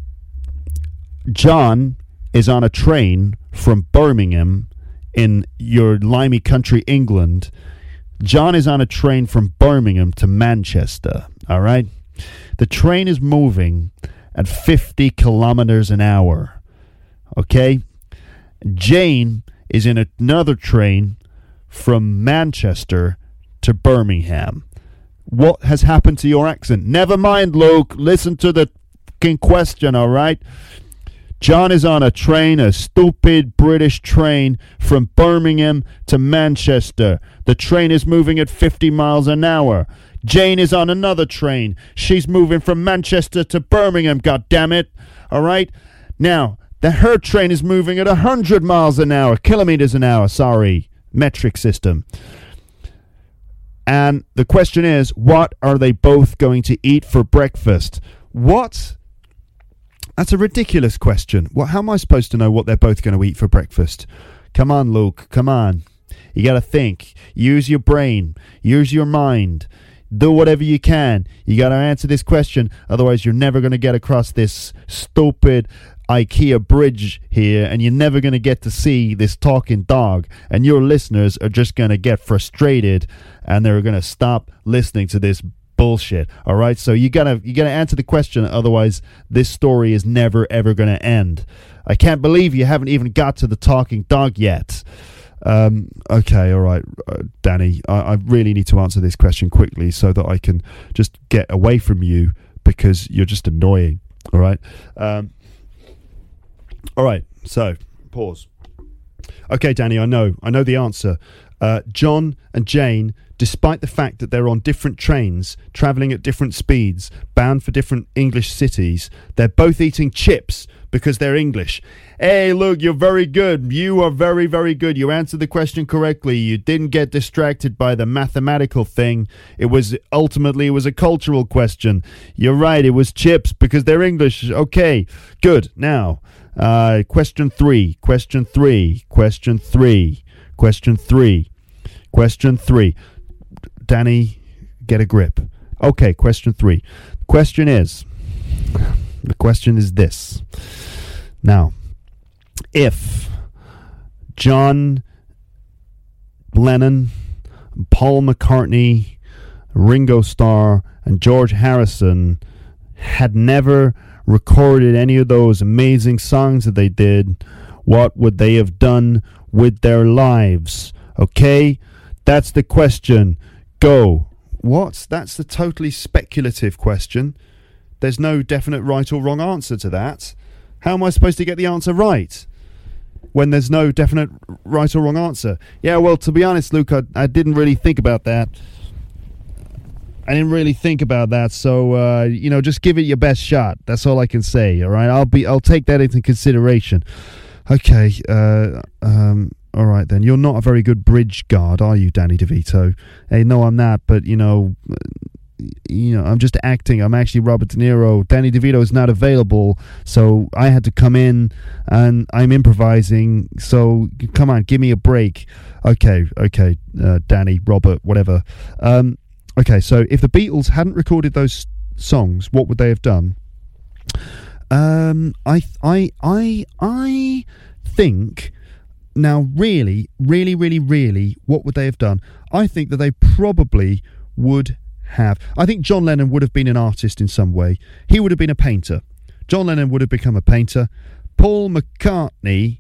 John is on a train from Birmingham in your limey country, England. John is on a train from Birmingham to Manchester, all right? The train is moving at 50 kilometers an hour. Okay, Jane is in another train from Manchester to Birmingham. What has happened to your accent? Never mind, Luke. Listen to the fucking question, all right? John is on a train, a stupid British train, from Birmingham to Manchester. The train is moving at 50 miles an hour. Jane is on another train. She's moving from Manchester to Birmingham, goddammit. All right? Now, her train is moving at 100 miles an hour, kilometers an hour, sorry, metric system. And the question is, what are they both going to eat for breakfast? What? That's a ridiculous question. How am I supposed to know what they're both going to eat for breakfast? Come on, Luke, come on. You got to think. Use your brain. Use your mind. Do whatever you can. You got to answer this question. Otherwise, you're never going to get across this stupid IKEA bridge here, and you're never going to get to see this talking dog, and your listeners are just going to get frustrated, and they're going to stop listening to this bullshit. All right, so you gotta answer the question, otherwise this story is never ever going to end. I can't believe you haven't even got to the talking dog yet. Okay, all right, Danny, I really need to answer this question quickly so that I can just get away from you, because you're just annoying. All right. All right, so pause. Okay, Danny, I know the answer. John and Jane, despite the fact that they're on different trains, travelling at different speeds, bound for different English cities, they're both eating chips because they're English. Hey, look, you're very good. You are very, very good. You answered the question correctly. You didn't get distracted by the mathematical thing. It was a cultural question. You're right, it was chips because they're English. Okay, good. Now, question three. Danny, get a grip. Okay, question 3. The question is this. Now, if John Lennon, Paul McCartney, Ringo Starr, and George Harrison had never recorded any of those amazing songs that they did, what would they have done with their lives? Okay? That's the question. Go. What? That's a totally speculative question. There's no definite right or wrong answer to that. How am I supposed to get the answer right when there's no definite right or wrong answer? Yeah, well, to be honest, Luke, I didn't really think about that. So, just give it your best shot. That's all I can say, all right? I'll take that into consideration. Okay, all right then. You're not a very good bridge guard, are you, Danny DeVito? Hey, no, I'm not, but, I'm just acting. I'm actually Robert De Niro. Danny DeVito is not available, so I had to come in, and I'm improvising, so come on, give me a break. Okay, Danny, Robert, whatever. Okay, so if the Beatles hadn't recorded those songs, what would they have done? I think, now really, what would they have done? I think that they probably would have. I think John Lennon would have been an artist in some way. He would have been a painter. John Lennon would have become a painter. Paul McCartney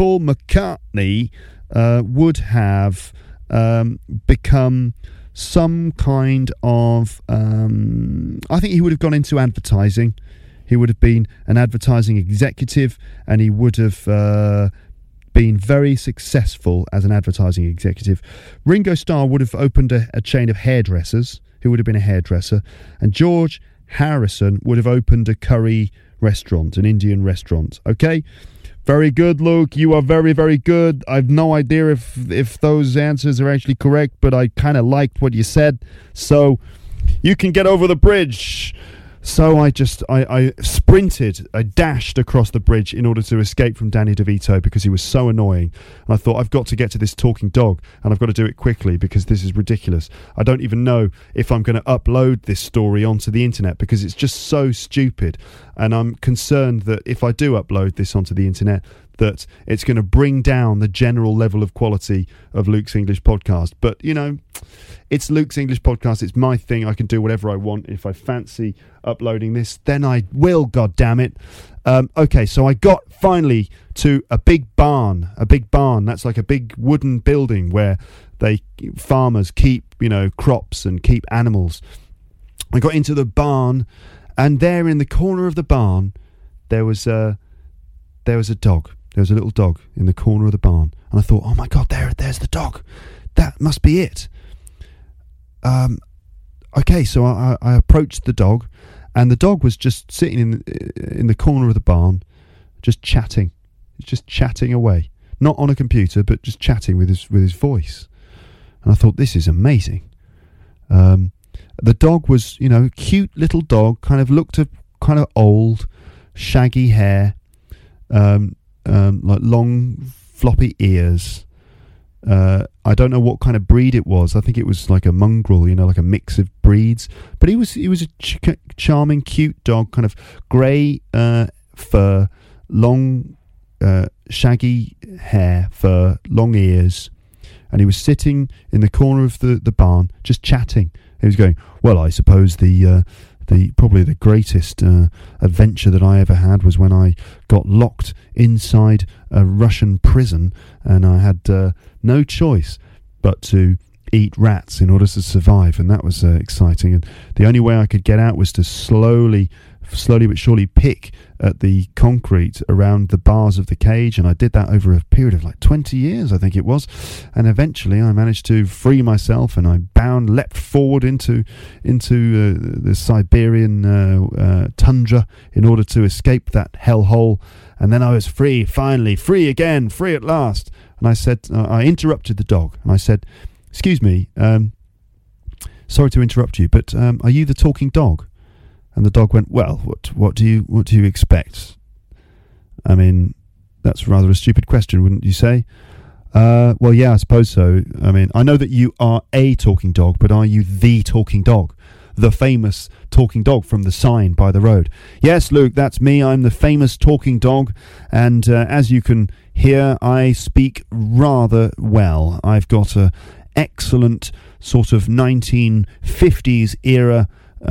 would have become some kind of I think he would have gone into advertising. He would have been an advertising executive, and he would have been very successful as an advertising executive. Ringo Starr would have opened a chain of hairdressers. He would have been a hairdresser. And George Harrison would have opened a curry restaurant, an Indian restaurant. Okay? Very good, Luke. You are very, very good. I've no idea if those answers are actually correct, but I kind of liked what you said. So you can get over the bridge. So I sprinted, I dashed across the bridge in order to escape from Danny DeVito because he was so annoying. And I thought, I've got to get to this talking dog, and I've got to do it quickly because this is ridiculous. I don't even know if I'm going to upload this story onto the internet because it's just so stupid. And I'm concerned that if I do upload this onto the internet, that it's going to bring down the general level of quality of Luke's English Podcast. But, you know, it's Luke's English Podcast. It's my thing. I can do whatever I want. If I fancy uploading this, then I will, God damn it. Okay, so I got finally to a big barn. That's like a big wooden building where farmers keep, you know, crops and keep animals. I got into the barn, and there in the corner of the barn, there was a dog. There was a little dog in the corner of the barn. And I thought, oh my God, there's the dog. That must be it. Okay, so I approached the dog, and the dog was just sitting in the corner of the barn, just chatting away. Not on a computer, but just chatting with his voice. And I thought, this is amazing. The dog was, you know, a cute little dog, looked kind of old, shaggy hair, like long floppy ears. I don't know what kind of breed it was. I think it was like a mongrel, you know, like a mix of breeds. But he was a charming, cute dog, kind of grey fur, long shaggy hair, fur, long ears. And he was sitting in the corner of the barn, just chatting. He was going, well, I suppose probably the greatest adventure that I ever had was when I got locked inside a Russian prison, and I had no choice but to eat rats in order to survive, and that was exciting. And the only way I could get out was to slowly but surely pick at the concrete around the bars of the cage, and I did that over a period of like 20 years, I think it was. And eventually I managed to free myself, and I leapt forward into the Siberian tundra in order to escape that hellhole. And then I was free, finally, free again, free at last. And I said, I interrupted the dog, and I said, excuse me, sorry to interrupt you, but are you the talking dog? And the dog went, well, what do you expect? I mean, that's rather a stupid question, wouldn't you say? Well, yeah, I suppose so. I mean, I know that you are a talking dog, but are you the talking dog? The famous talking dog from the sign by the road? Yes, Luke, that's me. I'm the famous talking dog. And as you can hear, I speak rather well. I've got an excellent sort of 1950s era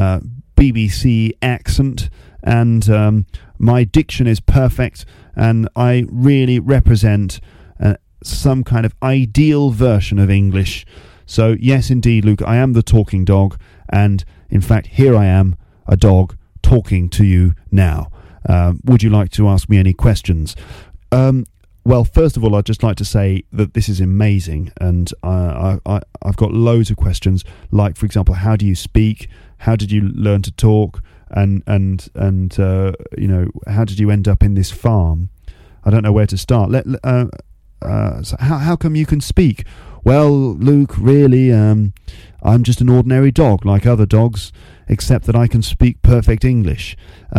BBC accent, and my diction is perfect, and I really represent some kind of ideal version of English. So yes, indeed, Luke, I am the talking dog, and in fact, here I am, a dog talking to you now. Would you like to ask me any questions? Well, first of all, I'd just like to say that this is amazing, and I've got loads of questions, like, for example, how do you speak? How did you learn to talk? And you know, how did you end up in this farm? I don't know where to start. So how come you can speak? Well, Luke, really, I'm just an ordinary dog, like other dogs, except that I can speak perfect English.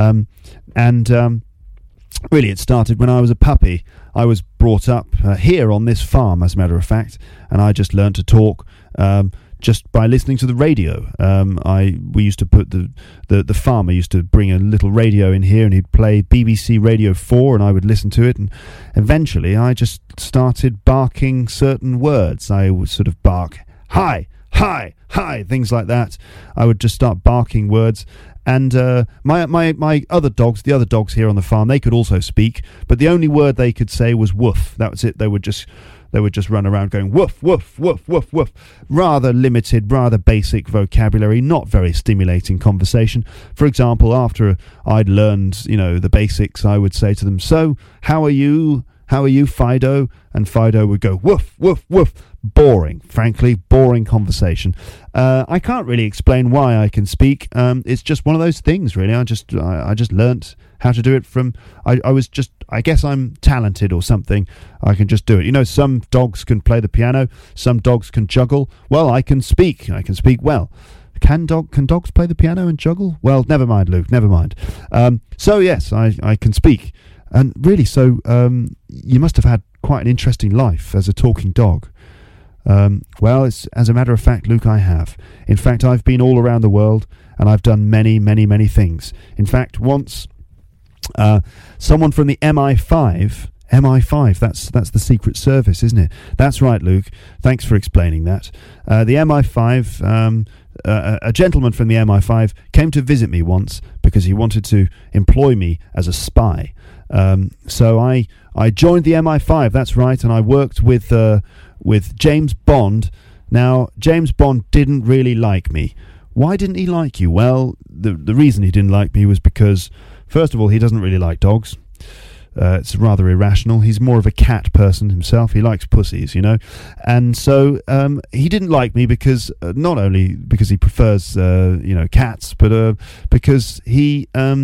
Really, it started when I was a puppy. I was brought up here on this farm, as a matter of fact, and I just learned to talk just by listening to the radio. We used to put the farmer used to bring a little radio in here, and he'd play BBC Radio 4, and I would listen to it, and eventually I just started barking certain words. I would sort of bark, hi, hi, hi, things like that. I would just start barking words. And my other dogs, the other dogs here on the farm, they could also speak, but the only word they could say was woof. That was it. They would just run around going woof, woof, woof, woof, woof. Rather limited, rather basic vocabulary, not very stimulating conversation. For example, after I'd learned, you know, the basics, I would say to them, so, how are you? How are you, Fido? And Fido would go, woof, woof, woof. Boring, frankly, boring conversation. I can't really explain why I can speak. It's just one of those things, really. I just learnt how to do it from. I guess I'm talented or something. I can just do it. You know, some dogs can play the piano, some dogs can juggle. Well, I can speak. I can speak well. Can dogs play the piano and juggle? Well, never mind, Luke, never mind. So yes, I can speak. And really, so you must have had quite an interesting life as a talking dog. Well, as a matter of fact, Luke, I have. In fact, I've been all around the world, and I've done many, many, many things. In fact, once someone from the MI5, that's the Secret Service, isn't it? That's right, Luke. Thanks for explaining that. The MI5, a gentleman from the MI5 came to visit me once because he wanted to employ me as a spy. So I joined the MI5, that's right, and I worked with James Bond. Now, James Bond didn't really like me. Why didn't he like you? Well, the reason he didn't like me was because, first of all, he doesn't really like dogs. It's rather irrational. He's more of a cat person himself. He likes pussies, you know. And so he didn't like me because, not only because he prefers, cats, but because he's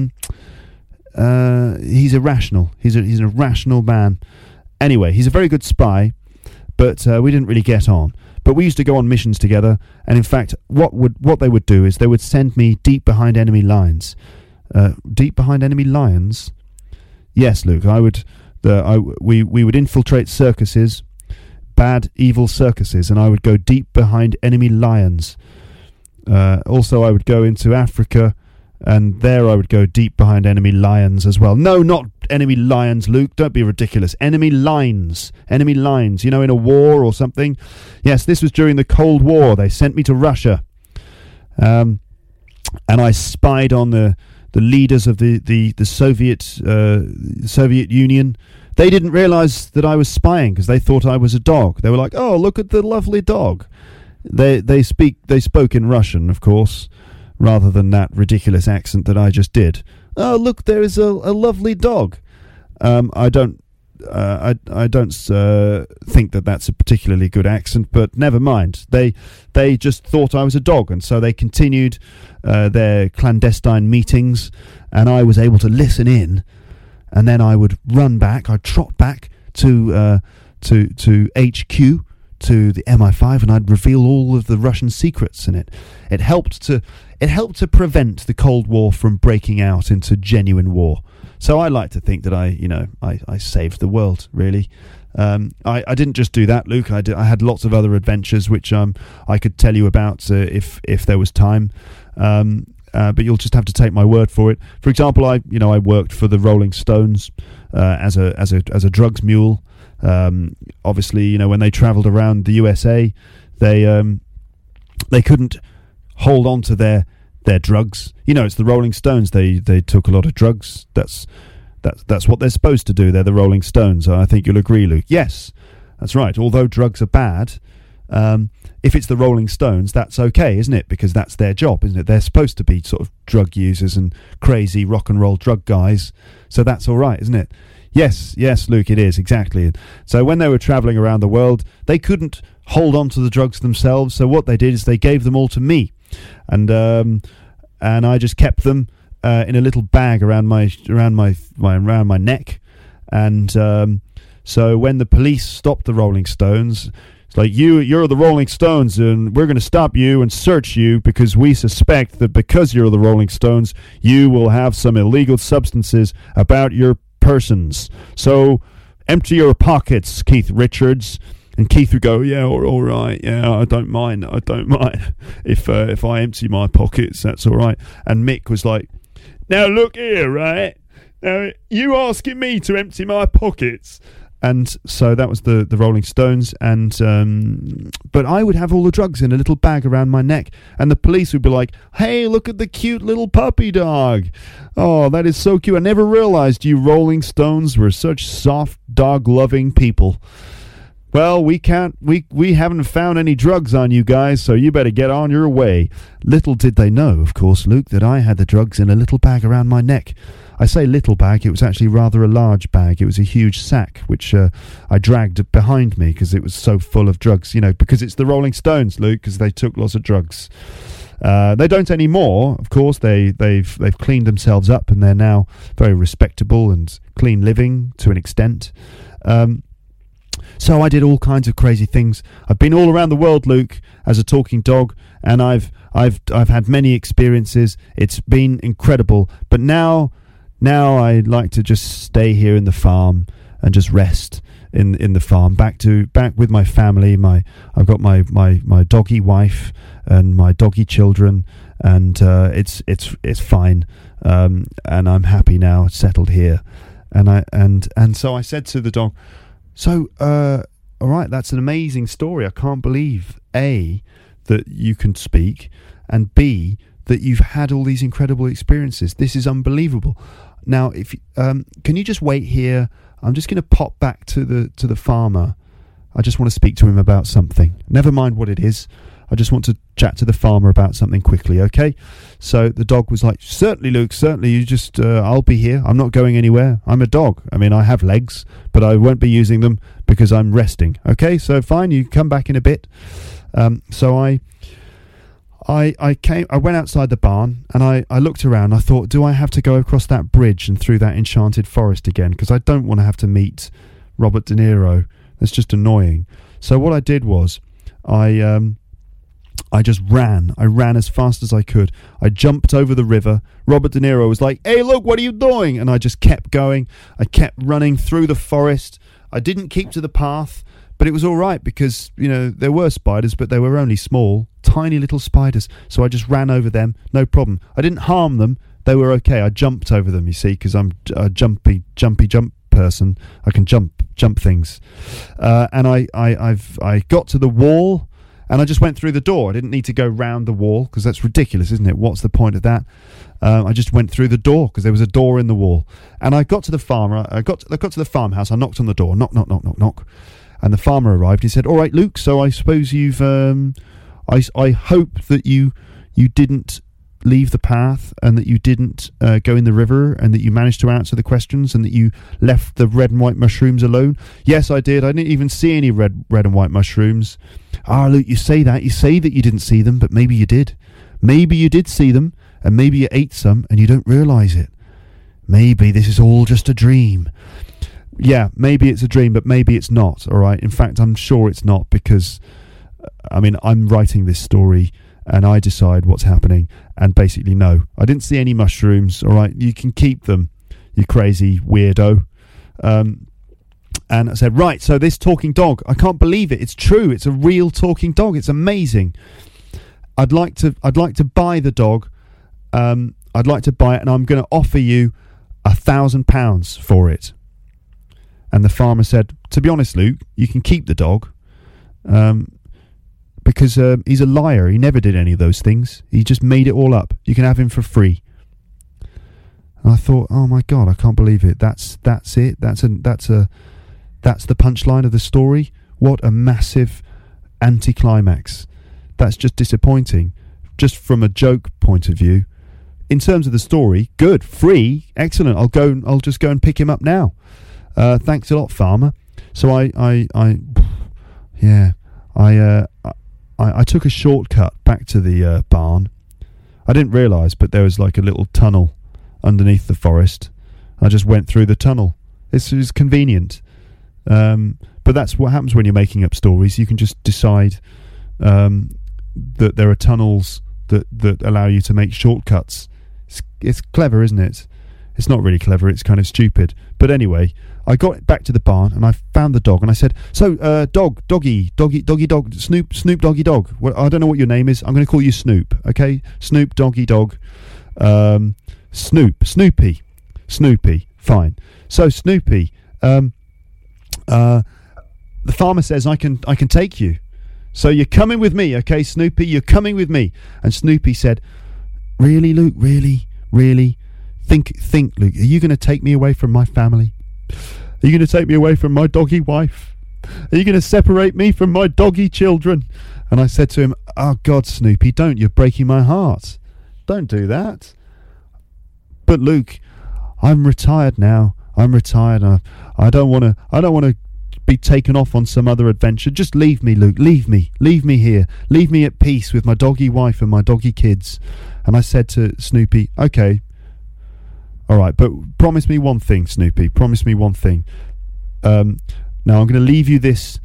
irrational. He's an irrational man. Anyway, he's a very good spy, but we didn't really get on. But we used to go on missions together, and in fact, what they would do is they would send me deep behind enemy lines. Deep behind enemy lions? Yes, Luke. We would infiltrate circuses, bad, evil circuses, and I would go deep behind enemy lions. Also, I would go into Africa, and there I would go deep behind enemy lions as well. No, not enemy lions, Luke. Don't be ridiculous. Enemy lines. Enemy lines. You know, in a war or something. Yes, this was during the Cold War. They sent me to Russia. And I spied on the leaders of the Soviet Union. They didn't realize that I was spying because they thought I was a dog. They were like, "Oh, look at the lovely dog." They spoke in Russian, of course, rather than that ridiculous accent that I just did. Oh, look, there is a lovely dog. I don't think that that's a particularly good accent, but never mind. They just thought I was a dog, and so they continued their clandestine meetings, and I was able to listen in, and then I would run back. I'd trot back to HQ, to the MI5, and I'd reveal all of the Russian secrets in it. It helped to prevent the Cold War from breaking out into genuine war. So I like to think that I saved the world, really. I didn't just do that, Luke. I had lots of other adventures which I could tell you about if there was time. But you'll just have to take my word for it. For example, I worked for the Rolling Stones as a drugs mule. Obviously, when they travelled around the USA, they couldn't hold on to their drugs. It's the Rolling Stones. They took a lot of drugs. That's what they're supposed to do. They're the Rolling Stones. I think you'll agree, Luke. Yes, that's right. Although drugs are bad, if it's the Rolling Stones, that's okay, isn't it? Because that's their job, isn't it? They're supposed to be sort of drug users and crazy rock and roll drug guys. So that's all right, isn't it? Yes, Luke, it is, exactly. So when they were travelling around the world, they couldn't hold on to the drugs themselves. So what they did is they gave them all to me. And I just kept them in a little bag around my neck. And so when the police stopped the Rolling Stones, it's like, you're the Rolling Stones, and we're going to stop you and search you because we suspect that because you're the Rolling Stones, you will have some illegal substances about your persons. So empty your pockets, Keith Richards. And Keith would go, yeah, all right, yeah, I don't mind. If I empty my pockets, that's all right. And Mick was like, now look here, right? Now you asking me to empty my pockets. And so that was the Rolling Stones. And but I would have all the drugs in a little bag around my neck. And the police would be like, hey, look at the cute little puppy dog. Oh, that is so cute. I never realized you Rolling Stones were such soft, dog-loving people. Well, we haven't found any drugs on you guys, so you better get on your way. Little did they know, of course, Luke, that I had the drugs in a little bag around my neck. I say little bag, it was actually rather a large bag. It was a huge sack, which I dragged behind me because it was so full of drugs, because it's the Rolling Stones, Luke, because they took lots of drugs. They don't anymore, of course. They've cleaned themselves up, and they're now very respectable and clean living to an extent. So I did all kinds of crazy things. I've been all around the world, Luke, as a talking dog, and I've had many experiences. It's been incredible. But now I like to just stay here in the farm and just rest in the farm, back with my family. I've got my doggy wife and my doggy children, and it's fine. And I'm happy now, settled here. And so I said to the dog, so all right, that's an amazing story. I can't believe A, that you can speak, and B, that you've had all these incredible experiences. This is unbelievable. Now, if can you just wait here? I'm just going to pop back to the farmer. I just want to speak to him about something. Never mind what it is. I just want to chat to the farmer about something quickly, okay? So the dog was like, certainly, Luke, certainly. You just, I'll be here. I'm not going anywhere. I'm a dog. I mean, I have legs, but I won't be using them because I'm resting, okay? So fine, you come back in a bit. So I went outside the barn, and I looked around. I thought, do I have to go across that bridge and through that enchanted forest again? Because I don't want to have to meet Robert De Niro. That's just annoying. So what I did was I just ran. I ran as fast as I could. I jumped over the river. Robert De Niro was like, hey, look, what are you doing? And I just kept going. I kept running through the forest. I didn't keep to the path, but it was all right because, you know, there were spiders, but they were only small, tiny little spiders. So I just ran over them, no problem. I didn't harm them. They were okay. I jumped over them, you see, because I'm a jumpy person. I can jump things. And I got to the wall, and I just went through the door. I didn't need to go round the wall because that's ridiculous, isn't it? What's the point of that? I just went through the door because there was a door in the wall. And I got to the farmer. I got to the farmhouse. I knocked on the door. Knock, knock, knock, knock, knock. And the farmer arrived. He said, all right, Luke, so I suppose you've... I hope that you didn't leave the path and that you didn't go in the river and that you managed to answer the questions and that you left the red and white mushrooms alone. Yes, I did. I didn't even see any red and white mushrooms. Ah, Luke, you say that you didn't see them, but maybe you did. Maybe you did see them, and maybe you ate some and you don't realise it. Maybe this is all just a dream. Yeah, maybe it's a dream, but maybe it's not, all right? In fact, I'm sure it's not because, I mean, I'm writing this story and I decide what's happening, and basically, no, I didn't see any mushrooms, all right? You can keep them, you crazy weirdo. And I said, right, so this talking dog, I can't believe it. It's true. It's a real talking dog. It's amazing. I'd like to buy the dog. I'd like to buy it, and I'm going to offer you £1,000 for it. And the farmer said, to be honest, Luke, you can keep the dog because he's a liar. He never did any of those things. He just made it all up. You can have him for free. And I thought, oh my God, I can't believe it. That's it. That's the punchline of the story. What a massive anticlimax. That's just disappointing. Just from a joke point of view. In terms of the story, good, free, excellent. I'll just go and pick him up now. Thanks a lot, farmer. So I took a shortcut back to the barn. I didn't realise, but there was like a little tunnel underneath the forest. I just went through the tunnel. This is convenient. But that's what happens when you're making up stories. You can just decide that there are tunnels that allow you to make shortcuts. It's clever, isn't it? It's not really clever. It's kind of stupid. But anyway, I got back to the barn and I found the dog and I said, so, doggy, Snoop, doggy, dog. Well, I don't know what your name is. I'm going to call you Snoop, okay? Snoop, doggy, dog. Snoopy, fine. So, Snoopy, the farmer says, I can take you. So you're coming with me, okay, Snoopy? You're coming with me. And Snoopy said, really, Luke? Really? Think, Luke. Are you going to take me away from my family? Are you going to take me away from my doggy wife? Are you going to separate me from my doggy children? And I said to him, oh, God, Snoopy, don't. You're breaking my heart. Don't do that. But, Luke, I'm retired now. I don't want to be taken off on some other adventure. Just leave me, Luke. Leave me here. Leave me at peace with my doggy wife and my doggy kids. And I said to Snoopy, okay, all right, but promise me one thing, Snoopy. Promise me one thing. Now I'm going to leave you this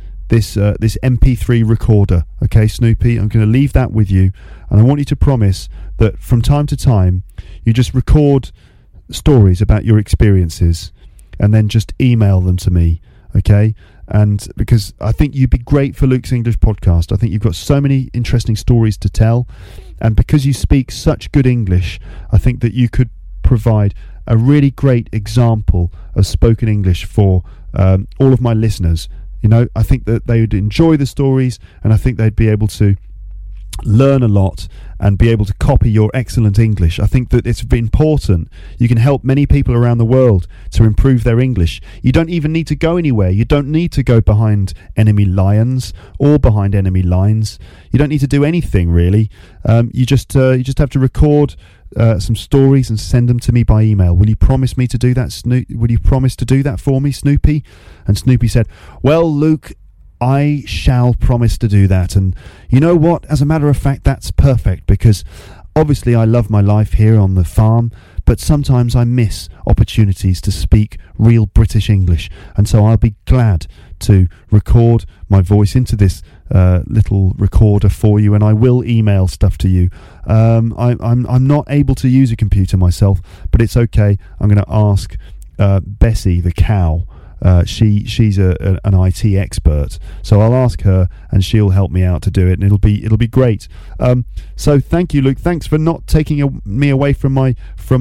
MP3 recorder, okay, Snoopy? I'm going to leave that with you, and I want you to promise that from time to time you just record stories about your experiences and then just email them to me, okay? And because I think you'd be great for Luke's English podcast. I think you've got so many interesting stories to tell, and because you speak such good English, I think that you could provide a really great example of spoken English for all of my listeners. You know, I think that they would enjoy the stories, and I think they'd be able to learn a lot and be able to copy your excellent English. I think that it's important. You can help many people around the world to improve their English. You don't even need to go anywhere. You don't need to go behind enemy lions or behind enemy lines. You don't need to do anything really. You just have to record some stories and send them to me by email. Will you promise me to do that, Will you promise to do that for me, Snoopy? And Snoopy said, "Well, Luke, I shall promise to do that." And you know what? As a matter of fact, that's perfect, because obviously I love my life here on the farm, but sometimes I miss opportunities to speak real British English. And so I'll be glad to record my voice into this little recorder for you, and I will email stuff to you. I'm not able to use a computer myself, but it's okay. I'm going to ask Bessie the cow. She's an IT expert, so I'll ask her, and she'll help me out to do it, and it'll be great. So thank you, Luke. Thanks for not taking me away from my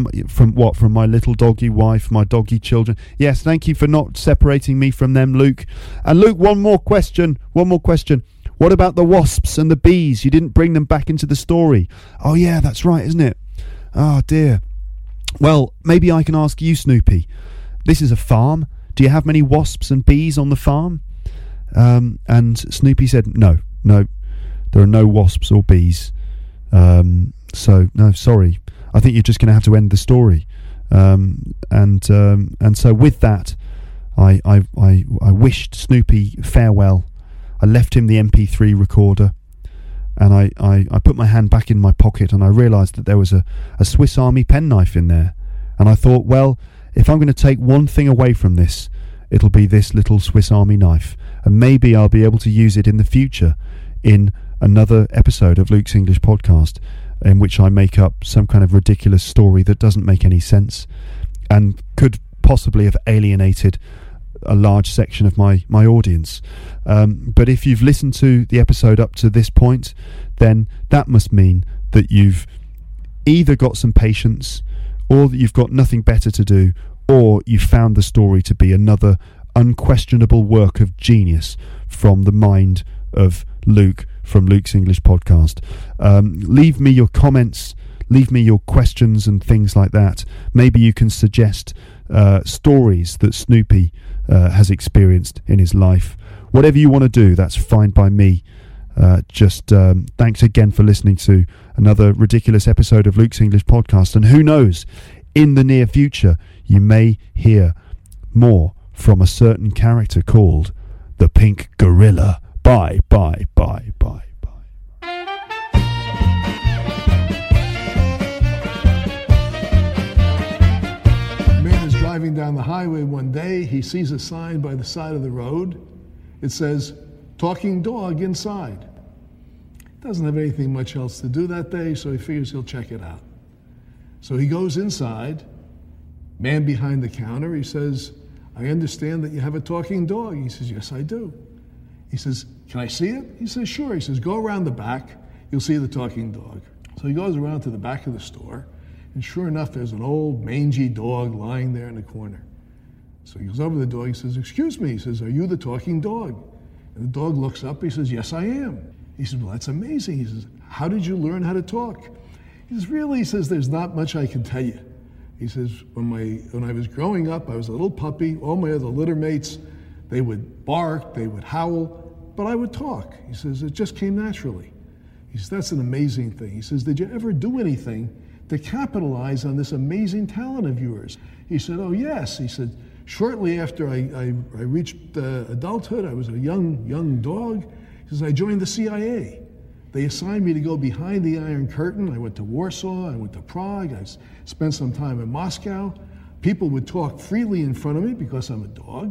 little doggy wife, my doggy children. Yes, thank you for not separating me from them, Luke. And Luke, one more question. What about the wasps and the bees? You didn't bring them back into the story. Oh yeah, that's right, isn't it? Oh dear. Well, maybe I can ask you, Snoopy. This is a farm. Do you have many wasps and bees on the farm? And Snoopy said, no, there are no wasps or bees. So, no, sorry. I think you're just going to have to end the story. And so with that, I wished Snoopy farewell. I left him the MP3 recorder, and I put my hand back in my pocket, and I realised that there was a Swiss Army penknife in there. And I thought, well, if I'm going to take one thing away from this, it'll be this little Swiss Army knife. And maybe I'll be able to use it in the future in another episode of Luke's English podcast, in which I make up some kind of ridiculous story that doesn't make any sense and could possibly have alienated a large section of my audience. But if you've listened to the episode up to this point, then that must mean that you've either got some patience, or that you've got nothing better to do, or you found the story to be another unquestionable work of genius from the mind of Luke from Luke's English podcast. Leave me your comments, leave me your questions and things like that. Maybe you can suggest stories that Snoopy has experienced in his life. Whatever you want to do, that's fine by me. Thanks again for listening to another ridiculous episode of Luke's English podcast. And who knows, in the near future, you may hear more from a certain character called the Pink Gorilla. Bye. A man is driving down the highway one day. He sees a sign by the side of the road. It says, "Talking dog inside." Doesn't have anything much else to do that day, so he figures he'll check it out. So he goes inside. Man behind the counter, he says, "I understand that you have a talking dog." He says, "Yes, I do." He says, "Can I see it?" He says, "Sure." He says, "Go around the back, you'll see the talking dog." So he goes around to the back of the store, and sure enough, there's an old mangy dog lying there in the corner. So he goes over to the dog, he says, "Excuse me," he says, "are you the talking dog?" And the dog looks up, he says, "Yes, I am." He says, "Well, that's amazing." He says, "How did you learn how to talk?" He says, "Really," he says, "there's not much I can tell you." He says, when I was growing up, I was a little puppy. All my other litter mates, they would bark, they would howl, but I would talk. He says, it just came naturally. He says, "That's an amazing thing." He says, "Did you ever do anything to capitalize on this amazing talent of yours?" He said, "Oh, yes." He said, "Shortly after I reached adulthood, I was a young dog." He says, "I joined the CIA. They assigned me to go behind the Iron Curtain. I went to Warsaw, I went to Prague, I spent some time in Moscow. People would talk freely in front of me because I'm a dog.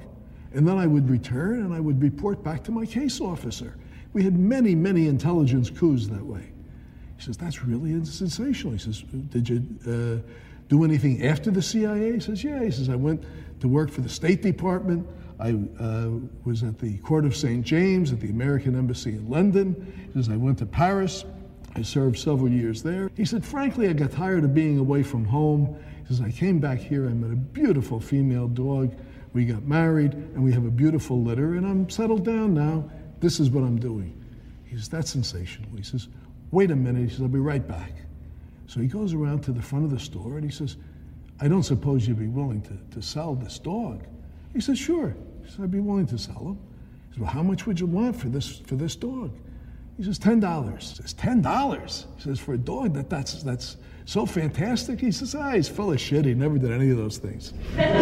And then I would return and I would report back to my case officer. We had many, many intelligence coups that way. He says, that's really sensational. He says, did you do anything after the CIA? He says, yeah. He says, I went to work for the State Department. I was at the Court of St. James at the American Embassy in London. He says, I went to Paris. I served several years there. He said, frankly, I got tired of being away from home. He says, I came back here. I met a beautiful female dog. We got married, and we have a beautiful litter, and I'm settled down now. This is what I'm doing. He says, that's sensational. He says, wait a minute. He says, I'll be right back. So he goes around to the front of the store, and he says, I don't suppose you'd be willing to sell this dog. He says, sure. He says, I'd be willing to sell him. He says, well, how much would you want for this dog? He says, $10. He says, $10? He says, for a dog, that's so fantastic. He says, he's full of shit. He never did any of those things.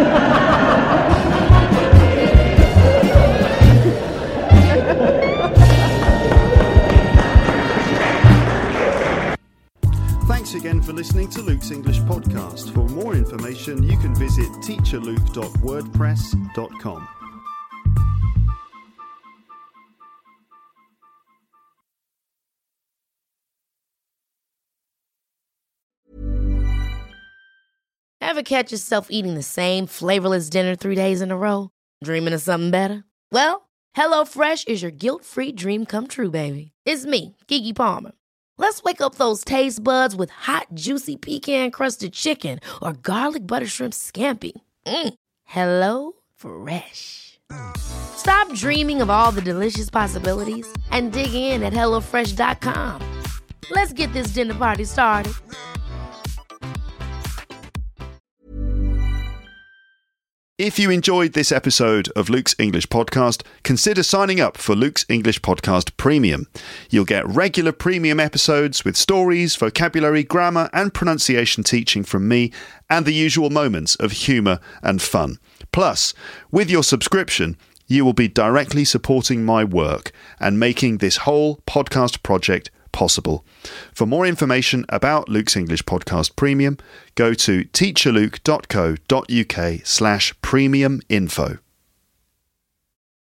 Thanks again for listening to Luke's English Podcast. For more information, you can visit teacherluke.wordpress.com. Ever catch yourself eating the same flavorless dinner 3 days in a row? Dreaming of something better? Well, HelloFresh is your guilt-free dream come true, baby. It's me, Keke Palmer. Let's wake up those taste buds with hot, juicy pecan-crusted chicken or garlic butter shrimp scampi. Hello Fresh. Stop dreaming of all the delicious possibilities and dig in at HelloFresh.com. Let's get this dinner party started. If you enjoyed this episode of Luke's English Podcast, consider signing up for Luke's English Podcast Premium. You'll get regular premium episodes with stories, vocabulary, grammar and pronunciation teaching from me and the usual moments of humour and fun. Plus, with your subscription, you will be directly supporting my work and making this whole podcast project possible. For more information about Luke's English Podcast Premium, go to teacherluke.co.uk/premium info.